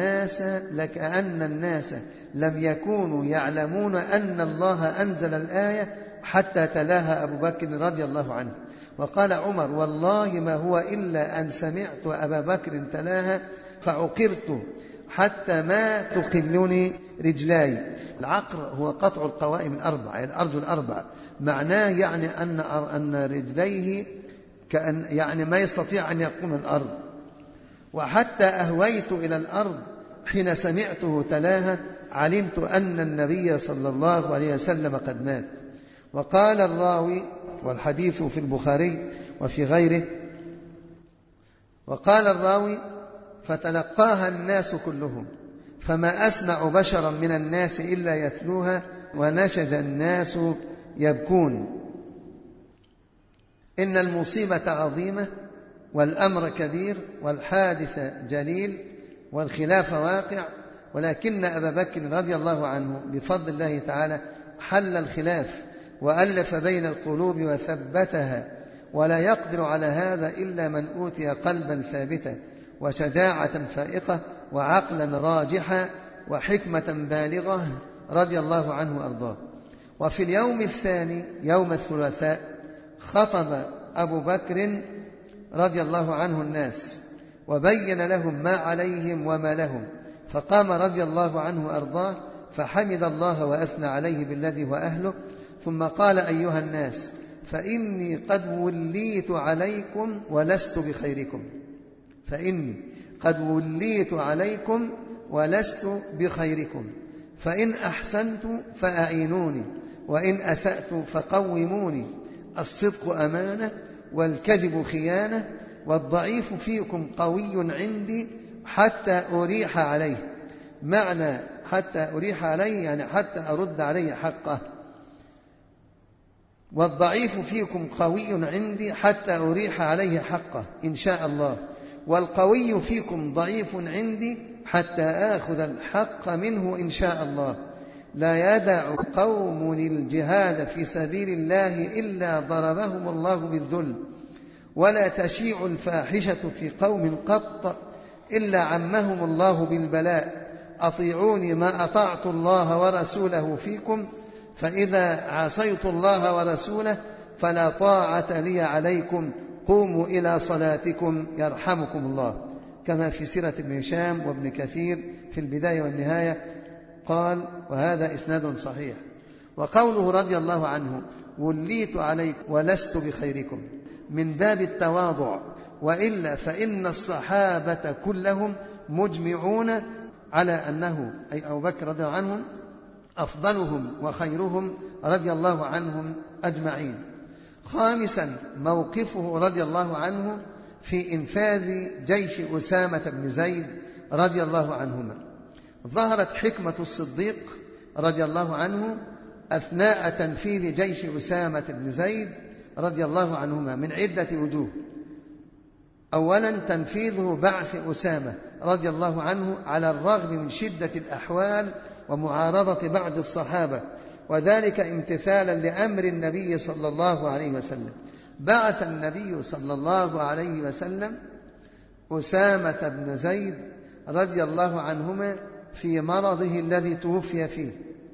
الناس لم يكونوا يعلمون أن الله أنزل الآية حتى تلاها أبو بكر رضي الله عنه. وقال عمر: والله ما هو إلا أن سمعت أبا بكر تلاها فعقرت حتى ما تقلني رجلاي. العقر هو قطع القوائم الأربعة، الأرجل الأربعة، معناه يعني أن رجليه كأن يعني ما يستطيع أن يقوم الأرض. وحتى أهويت إلى الأرض حين سمعته تلاها علمت أن النبي صلى الله عليه وسلم قد مات. وقال الراوي، والحديث في البخاري وفي غيره، وقال الراوي: فتلقاها الناس كلهم فما أسمع بشرا من الناس إلا يتلوها ونشج الناس يبكون. إن المصيبة عظيمة والأمر كبير والحادث جليل والخلاف واقع، ولكن أبا بكر رضي الله عنه بفضل الله تعالى حل الخلاف وألف بين القلوب وثبتها، ولا يقدر على هذا إلا من أوتي قلبا ثابتا وشجاعة فائقة وعقلا راجحا وحكمة بالغة رضي الله عنه وأرضاه. وفي اليوم الثاني يوم الثلاثاء خطب أبو بكر رضي الله عنه الناس وبين لهم ما عليهم وما لهم، فقام رضي الله عنه وأرضاه فحمد الله وأثنى عليه بالذي هو أهله، ثم قال: أيها الناس، فإني قد وليت عليكم ولست بخيركم، فإني قد وليت عليكم ولست بخيركم، فإن أحسنت فأعينوني وإن أسأت فقوموني، الصدق أمانة والكذب خيانة، والضعيف فيكم قوي عندي حتى أريح عليه. معنى حتى أريح عليه يعني حتى أرد عليه حقه. والضعيف فيكم قوي عندي حتى أريح عليه حقه إن شاء الله، والقوي فيكم ضعيف عندي حتى آخذ الحق منه إن شاء الله. لا يدع قوم الجهاد في سبيل الله إلا ضربهم الله بالذل، ولا تشيع الفاحشة في قوم قط إلا عمهم الله بالبلاء. أطيعوني ما أطعت الله ورسوله فيكم، فإذا عصيت الله ورسوله فلا طاعة لي عليكم، قوموا إلى صلاتكم يرحمكم الله. كما في سيرة ابن هشام وابن كثير في البداية والنهاية قال، وهذا إسناد صحيح. وقوله رضي الله عنه: وليت عليكم ولست بخيركم، من باب التواضع، وإلا فإن الصحابة كلهم مجمعون على أنه أي أبو بكر رضي الله عنهم أفضلهم وخيرهم رضي الله عنهم أجمعين. خامسا، موقفه رضي الله عنه في إنفاذ جيش أسامة بن زيد رضي الله عنهما. ظهرت حكمة الصديق رضي الله عنه أثناء تنفيذ جيش أسامة بن زيد رضي الله عنهما من عدة وجوه. أولا، تنفيذه بعث أسامة رضي الله عنه على الرغم من شدة الأحوال ومعارضة بعض الصحابة، وذلك امتثالا لأمر النبي صلى الله عليه وسلم. بعث النبي صلى الله عليه وسلم أسامة بن زيد رضي الله عنهما في مرضه الذي توفي فيه،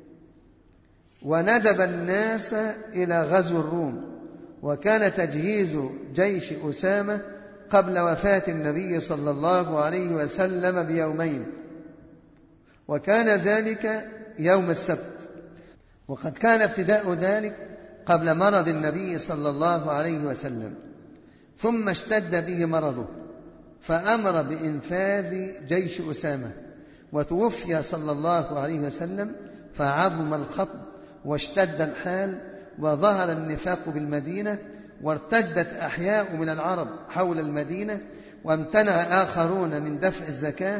وندب الناس إلى غزو الروم. وكان تجهيز جيش أسامة قبل وفاة النبي صلى الله عليه وسلم بيومين، وكان ذلك يوم السبت. وقد كان ابتداء ذلك قبل مرض النبي صلى الله عليه وسلم، ثم اشتد به مرضه فأمر بإنفاذ جيش أسامة، وتوفي صلى الله عليه وسلم، فعظم الخطب واشتد الحال وظهر النفاق بالمدينة، وارتدت أحياء من العرب حول المدينة، وامتنع آخرون من دفع الزكاة،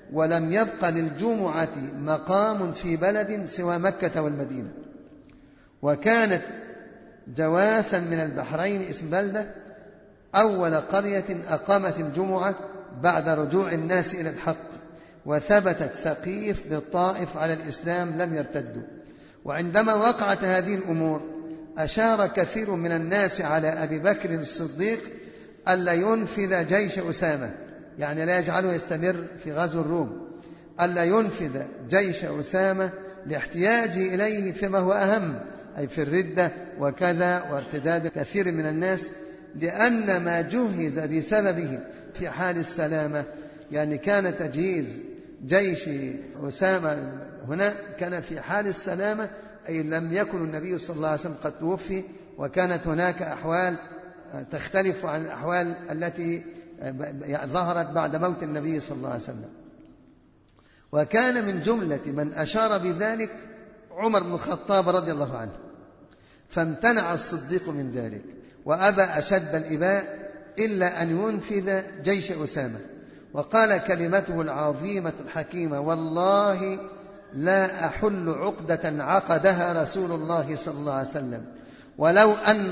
ولم يبق للجمعة مقام في بلد سوى مكة والمدينة. وكانت جواثا من البحرين اسم بلدة أول قرية أقامت الجمعة بعد رجوع الناس إلى الحق، وثبتت ثقيف بالطائف على الإسلام لم يرتدوا. وعندما وقعت هذه الأمور أشار كثير من الناس على أبي بكر الصديق ألا ينفذ جيش أسامة، يعني لا يجعله يستمر في غزو الروم، ألا ينفذ جيش أسامة لاحتياجه إليه فيما هو أهم، أي في الردة وكذا وارتداد كثير من الناس، لأن ما جهز بسببه في حال السلامة، يعني كان تجهيز جيش أسامة هنا كان في حال السلامة، أي لم يكن النبي صلى الله عليه وسلم قد توفي، وكانت هناك أحوال تختلف عن الأحوال التي ظهرت بعد موت النبي صلى الله عليه وسلم. وكان من جملة من أشار بذلك عمر بن الخطاب رضي الله عنه، فامتنع الصديق من ذلك وأبى أشد الإباء إلا أن ينفذ جيش أسامة، وقال كلمته العظيمة الحكيمة: والله لا أحل عقدة عقدها رسول الله صلى الله عليه وسلم، ولو أن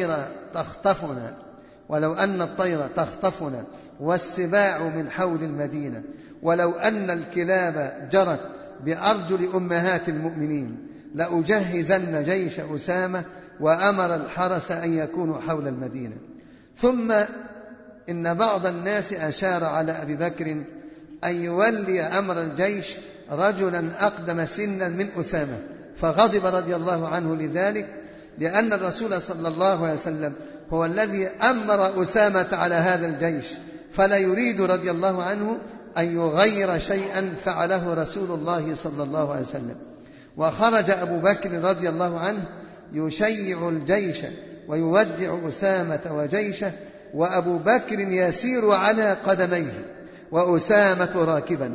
الطير تخطفنا والسباع من حول المدينة، ولو أن الكلاب جرت بأرجل أمهات المؤمنين، لأجهزن جيش أسامة، وأمر الحرس أن يكونوا حول المدينة. ثم إن بعض الناس أشار على أبي بكر أن يولي أمر الجيش رجلا أقدم سنا من أسامة، فغضب رضي الله عنه لذلك، لأن الرسول صلى الله عليه وسلم هو الذي أمر أسامة على هذا الجيش، فلا يريد رضي الله عنه أن يغير شيئا فعله رسول الله صلى الله عليه وسلم. وخرج أبو بكر رضي الله عنه يشيع الجيش ويودع أسامة وجيشه، وأبو بكر يسير على قدميه وأسامة راكبا،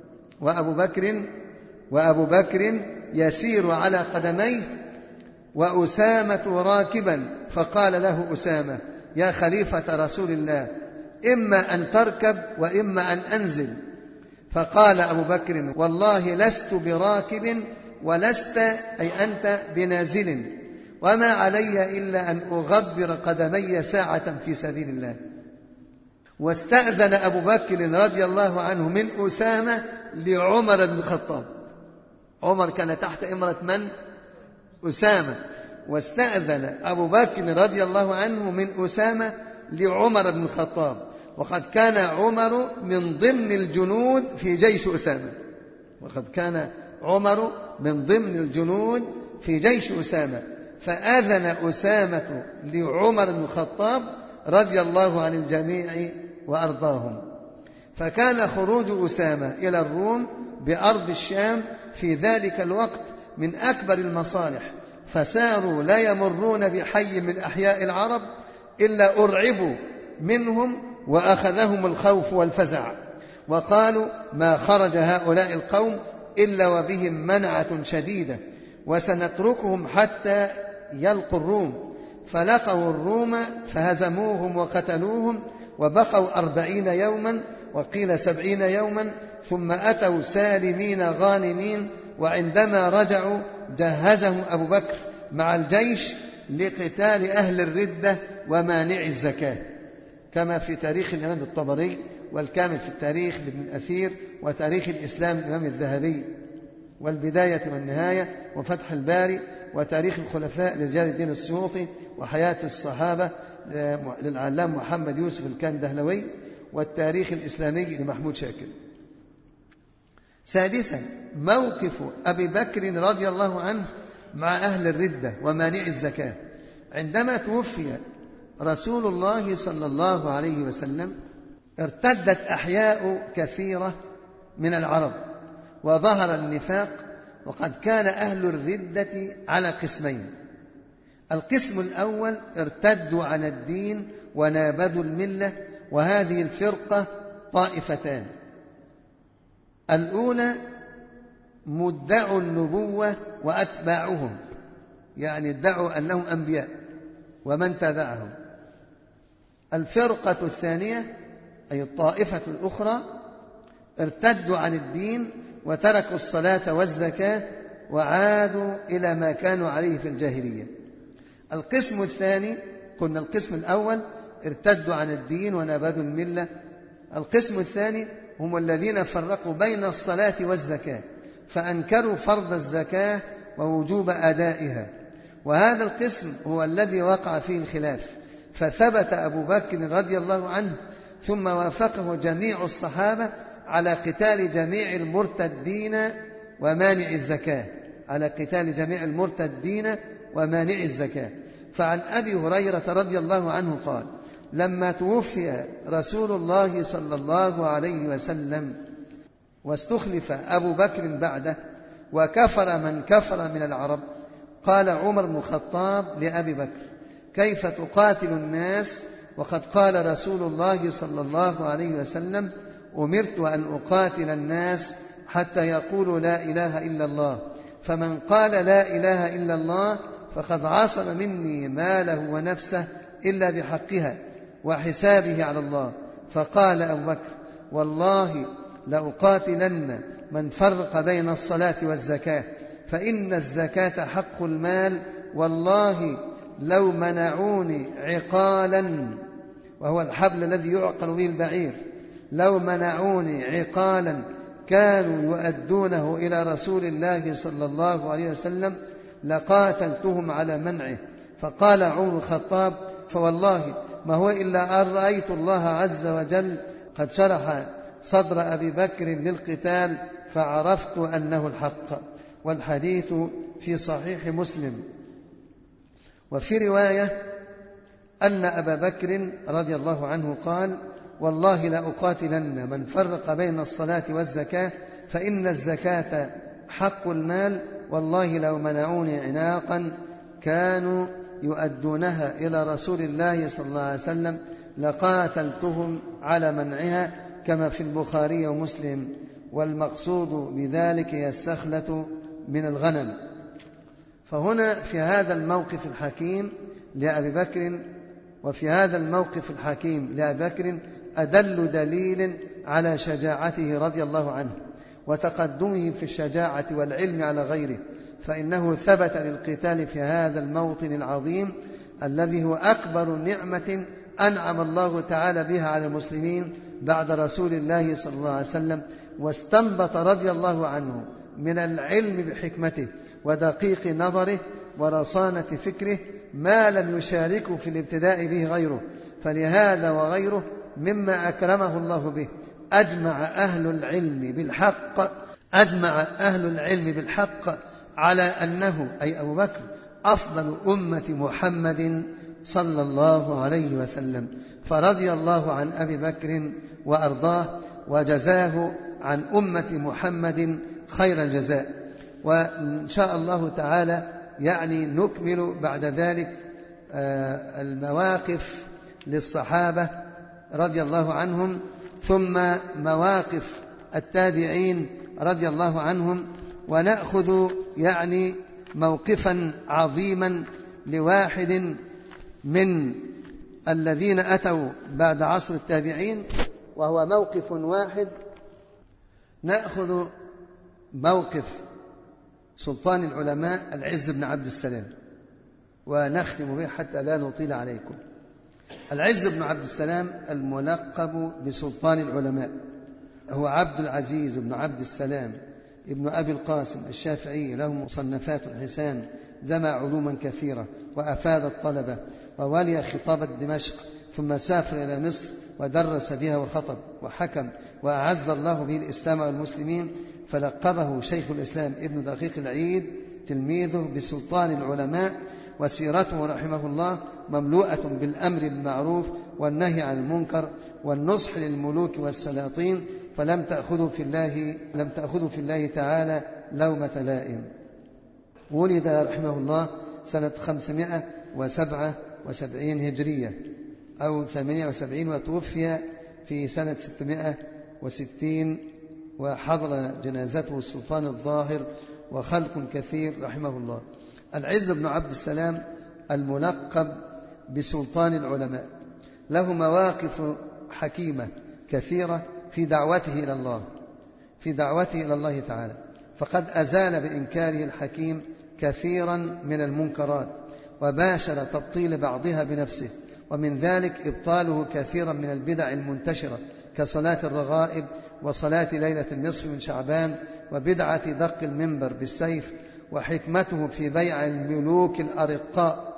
وأبو بكر يسير على قدميه وأسامة راكبا. فقال له أسامة: يا خليفة رسول الله، إما أن تركب وإما أن أنزل. فقال أبو بكر: والله لست براكب ولست أي أنت بنازل، وما علي إلا أن أغبر قدمي ساعة في سبيل الله. واستأذن أبو بكر رضي الله عنه من أسامة لعمر بن الخطاب. عمر كان تحت إمرة من؟ أسامة. واستأذن أبو بكر رضي الله عنه من أسامة لعمر بن الخطاب، وقد كان عمر من ضمن الجنود في جيش أسامة، فآذن أسامة لعمر بن الخطاب رضي الله عن الجميع وأرضاهم. فكان خروج أسامة إلى الروم بأرض الشام في ذلك الوقت من أكبر المصالح، فساروا لا يمرون بحي من أحياء العرب إلا أرعبوا منهم وأخذهم الخوف والفزع، وقالوا: ما خرج هؤلاء القوم إلا وبهم منعة شديدة، وسنتركهم حتى يلقوا الروم. فلقوا الروم فهزموهم وقتلوهم، وبقوا 40 يوما وقيل 70 يوما، ثم أتوا سالمين غانمين. وعندما رجعوا جهزهم أبو بكر مع الجيش لقتال أهل الردة ومانع الزكاة، كما في تاريخ الإمام الطبري، والكامل في التاريخ لابن الأثير، وتاريخ الإسلام الإمام الذهبي، والبداية والنهاية، وفتح الباري، وتاريخ الخلفاء لرجال الدين السيوطي، وحياة الصحابة للعلام محمد يوسف الكندهلوي، والتاريخ الإسلامي لمحمود شاكر. سادسا، موقف أبي بكر رضي الله عنه مع أهل الردة ومانع الزكاة. عندما توفي رسول الله صلى الله عليه وسلم ارتدت أحياء كثيرة من العرب وظهر النفاق، وقد كان أهل الردة على قسمين: القسم الأول ارتدوا عن الدين ونابذوا الملة، وهذه الفرقة طائفتان: الأولى مدعوا النبوة وأتباعهم، يعني ادعوا أنهم أنبياء ومن تبعهم. الفرقة الثانية أي الطائفة الأخرى ارتدوا عن الدين وتركوا الصلاة والزكاة وعادوا إلى ما كانوا عليه في الجاهلية. القسم الثاني، قلنا القسم الأول ارتدوا عن الدين ونبذوا الملة. القسم الثاني هم الذين فرقوا بين الصلاة والزكاة فأنكروا فرض الزكاة ووجوب أدائها، وهذا القسم هو الذي وقع فيه الخلاف، فثبت أبو بكر رضي الله عنه ثم وافقه جميع الصحابة على قتال جميع المرتدين ومانع الزكاة، على قتال جميع المرتدين ومانع الزكاة. فعن أبي هريرة رضي الله عنه قال: لما توفي رسول الله صلى الله عليه وسلم واستخلف أبو بكر بعده وكفر من كفر من العرب، قال عمر بن الخطاب لأبي بكر: كيف تقاتل الناس وقد قال رسول الله صلى الله عليه وسلم: أمرت أن أقاتل الناس حتى يقولوا لا إله إلا الله، فمن قال لا إله إلا الله فقد عصم مني ماله ونفسه إلا بحقها وحسابه على الله. فقال أبو بكر: والله لأقاتلن من فرق بين الصلاة والزكاة، فإن الزكاة حق المال، والله لو منعوني عقالا، وهو الحبل الذي يعقل به البعير، لو منعوني عقالا كانوا يؤدونه إلى رسول الله صلى الله عليه وسلم لقاتلتهم على منعه. فقال عمر بن الخطاب: فوالله ما هو إلا أن رأيت الله عز وجل قد شرح صدر أبي بكر للقتال فعرفت أنه الحق. والحديث في صحيح مسلم. وفي رواية أن أبا بكر رضي الله عنه قال: والله لأقاتلن من فرق بين الصلاة والزكاة، فإن الزكاة حق المال، والله لو منعوني عناقا كانوا يؤدونها إلى رسول الله صلى الله عليه وسلم لقاتلتهم على منعها، كما في البخاري ومسلم. والمقصود بذلك هي السخلة من الغنم. فهنا في هذا الموقف الحكيم لأبي بكر، وفي هذا الموقف الحكيم لأبي بكر أدل دليل على شجاعته رضي الله عنه وتقدمه في الشجاعة والعلم على غيره، فإنه ثبت للقتال في هذا الموطن العظيم الذي هو أكبر نعمة أنعم الله تعالى بها على المسلمين بعد رسول الله صلى الله عليه وسلم. واستنبط رضي الله عنه من العلم بحكمته ودقيق نظره ورصانة فكره ما لم يشاركه في الابتداء به غيره، فلهذا وغيره مما أكرمه الله به أجمع أهل العلم بالحق على أنه أي أبو بكر أفضل أمة محمد صلى الله عليه وسلم. فرضي الله عن أبي بكر وأرضاه وجزاه عن أمة محمد خير الجزاء. وإن شاء الله تعالى نكمل بعد ذلك المواقف للصحابة رضي الله عنهم، ثم مواقف التابعين رضي الله عنهم، ونأخذ موقفا عظيما لواحد من الذين أتوا بعد عصر التابعين، وهو موقف واحد. نأخذ موقف سلطان العلماء العز بن عبد السلام، ونختم به حتى لا نطيل عليكم. العز بن عبد السلام الملقب بسلطان العلماء هو عبد العزيز بن عبد السلام ابن أبي القاسم الشافعي، له مصنفات حسان، جمع علوما كثيرة وأفاد الطلبة، وولي خطابة دمشق، ثم سافر إلى مصر ودرس بها وخطب وحكم، وأعز الله به الإسلام والمسلمين، فلقبه شيخ الإسلام ابن دقيق العيد تلميذه بسلطان العلماء. وسيرته رحمه الله مملوءة بالأمر بالمعروف والنهي عن المنكر والنصح للملوك والسلاطين، فلم تأخذوا في الله تعالى لومة لائم. ولد رحمه الله سنة 577 هجرية أو 78، وتوفي في سنة 660، وحضر جنازته السلطان الظاهر وخلق كثير رحمه الله. العز بن عبد السلام الملقب بسلطان العلماء له مواقف حكيمة كثيرة في دعوته إلى الله، في دعوته إلى الله تعالى، فقد أزال بإنكاره الحكيم كثيرا من المنكرات وباشر تبطيل بعضها بنفسه، ومن ذلك إبطاله كثيرا من البدع المنتشرة كصلاة الرغائب وصلاة ليلة النصف من شعبان وبدعة دق المنبر بالسيف، وحكمته في بيع الملوك الأرقاء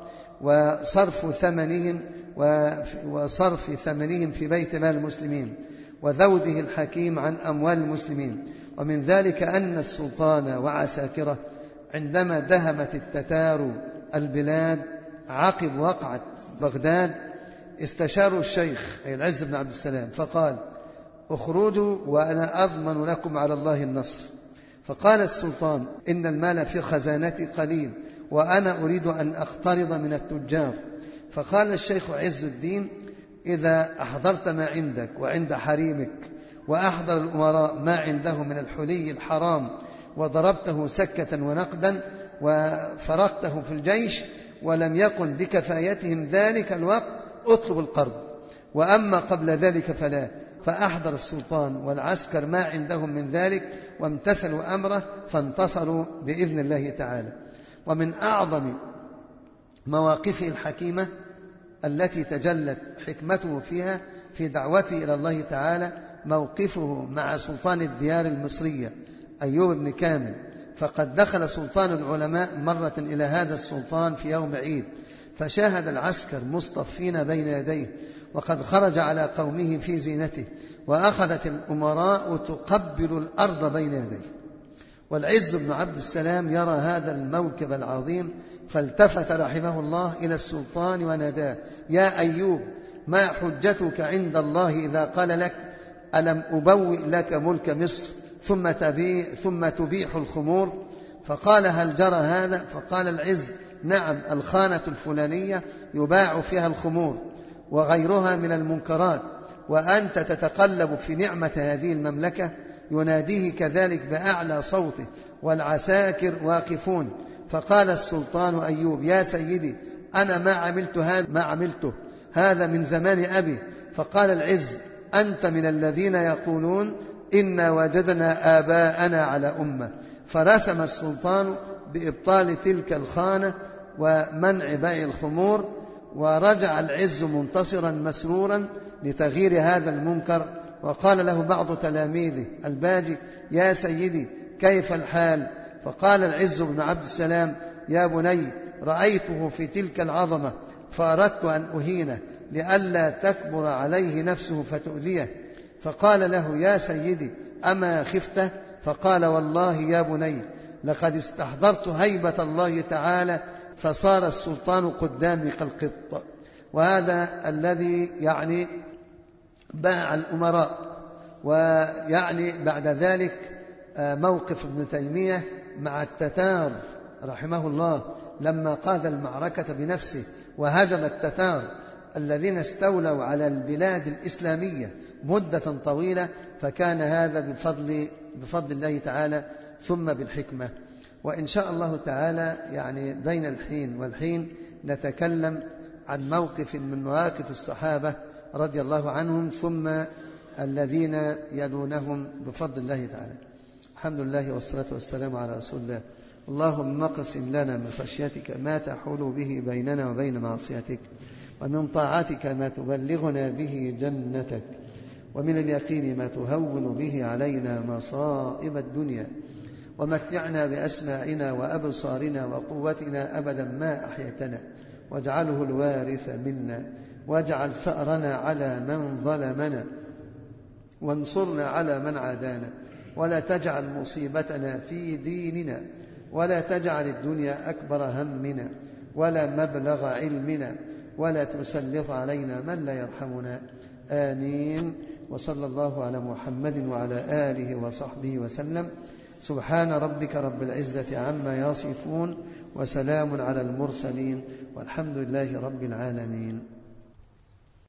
وصرف ثمنهم في بيت مال المسلمين وذوده الحكيم عن أموال المسلمين. ومن ذلك أن السلطان وعساكره عندما دهمت التتار البلاد عقب وقعة بغداد استشاروا الشيخ العز بن عبد السلام فقال: اخرجوا وأنا أضمن لكم على الله النصر. فقال السلطان: إن المال في خزانتي قليل وأنا أريد أن أقترض من التجار. فقال الشيخ عز الدين: إذا أحضرت ما عندك وعند حريمك وأحضر الأمراء ما عنده من الحلي الحرام وضربته سكة ونقدا وفرقته في الجيش ولم يكن بكفايتهم ذلك الوقت اطلب القرض، وأما قبل ذلك فلا. فأحضر السلطان والعسكر ما عندهم من ذلك وامتثلوا أمره فانتصروا بإذن الله تعالى. ومن أعظم مواقفه الحكيمة التي تجلت حكمته فيها في دعوته إلى الله تعالى موقفه مع سلطان الديار المصرية أيوب بن كامل. فقد دخل سلطان العلماء مرة إلى هذا السلطان في يوم عيد، فشاهد العسكر مصطفين بين يديه وقد خرج على قومه في زينته، وأخذت الأمراء تقبل الأرض بين يديه. والعز بن عبد السلام يرى هذا الموكب العظيم فالتفت رحمه الله إلى السلطان وناداه: يا أيوب، ما حجتك عند الله إذا قال لك: ألم أبوئ لك ملك مصر ثم تبيح الخمور؟ فقال: هل جرى هذا؟ فقال العز: نعم، الخانة الفلانية يباع فيها الخمور وغيرها من المنكرات، وأنت تتقلب في نعمة هذه المملكة. يناديه كذلك بأعلى صوته والعساكر واقفون. فقال السلطان أيوب: يا سيدي، أنا ما عملته هذا من زمان أبي. فقال العز: أنت من الذين يقولون إنا وجدنا آباءنا على أمة. فرسم السلطان بإبطال تلك الخانة ومنع بيع الخمور، ورجع العز منتصرا مسرورا لتغيير هذا المنكر. وقال له بعض تلاميذه الباجي: يا سيدي، كيف الحال؟ فقال العز بن عبد السلام: يا بني، رأيته في تلك العظمة فأردت أن أهينه لئلا تكبر عليه نفسه فتؤذيه. فقال له: يا سيدي، أما خفته؟ فقال: والله يا بني، لقد استحضرت هيبة الله تعالى فصار السلطان قدامي كالقط. وهذا الذي باع الأمراء. بعد ذلك موقف ابن تيمية مع التتار رحمه الله لما قاد المعركة بنفسه وهزم التتار الذين استولوا على البلاد الإسلامية مدة طويلة، فكان هذا بفضل الله تعالى ثم بالحكمة. وإن شاء الله تعالى بين الحين والحين نتكلم عن موقف من مواقف الصحابة رضي الله عنهم ثم الذين يلونهم بفضل الله تعالى. الحمد لله والصلاة والسلام على رسول الله. اللهم اقسم لنا من خشيتك ما تحول به بيننا وبين معصيتك، ومن طاعتك ما تبلغنا به جنتك، ومن اليقين ما تهون به علينا مصائب الدنيا، ومتعنا بأسماعنا وأبصارنا وقوتنا أبدا ما أحيتنا، واجعله الوارث منا، واجعل ثأرنا على من ظلمنا، وانصرنا على من عادانا، ولا تجعل مصيبتنا في ديننا، ولا تجعل الدنيا أكبر همنا ولا مبلغ علمنا، ولا تسلط علينا من لا يرحمنا. آمين. وصلى الله على محمد وعلى آله وصحبه وسلم. سبحان ربك رب العزة عما يصفون، وسلام على المرسلين، والحمد لله رب العالمين.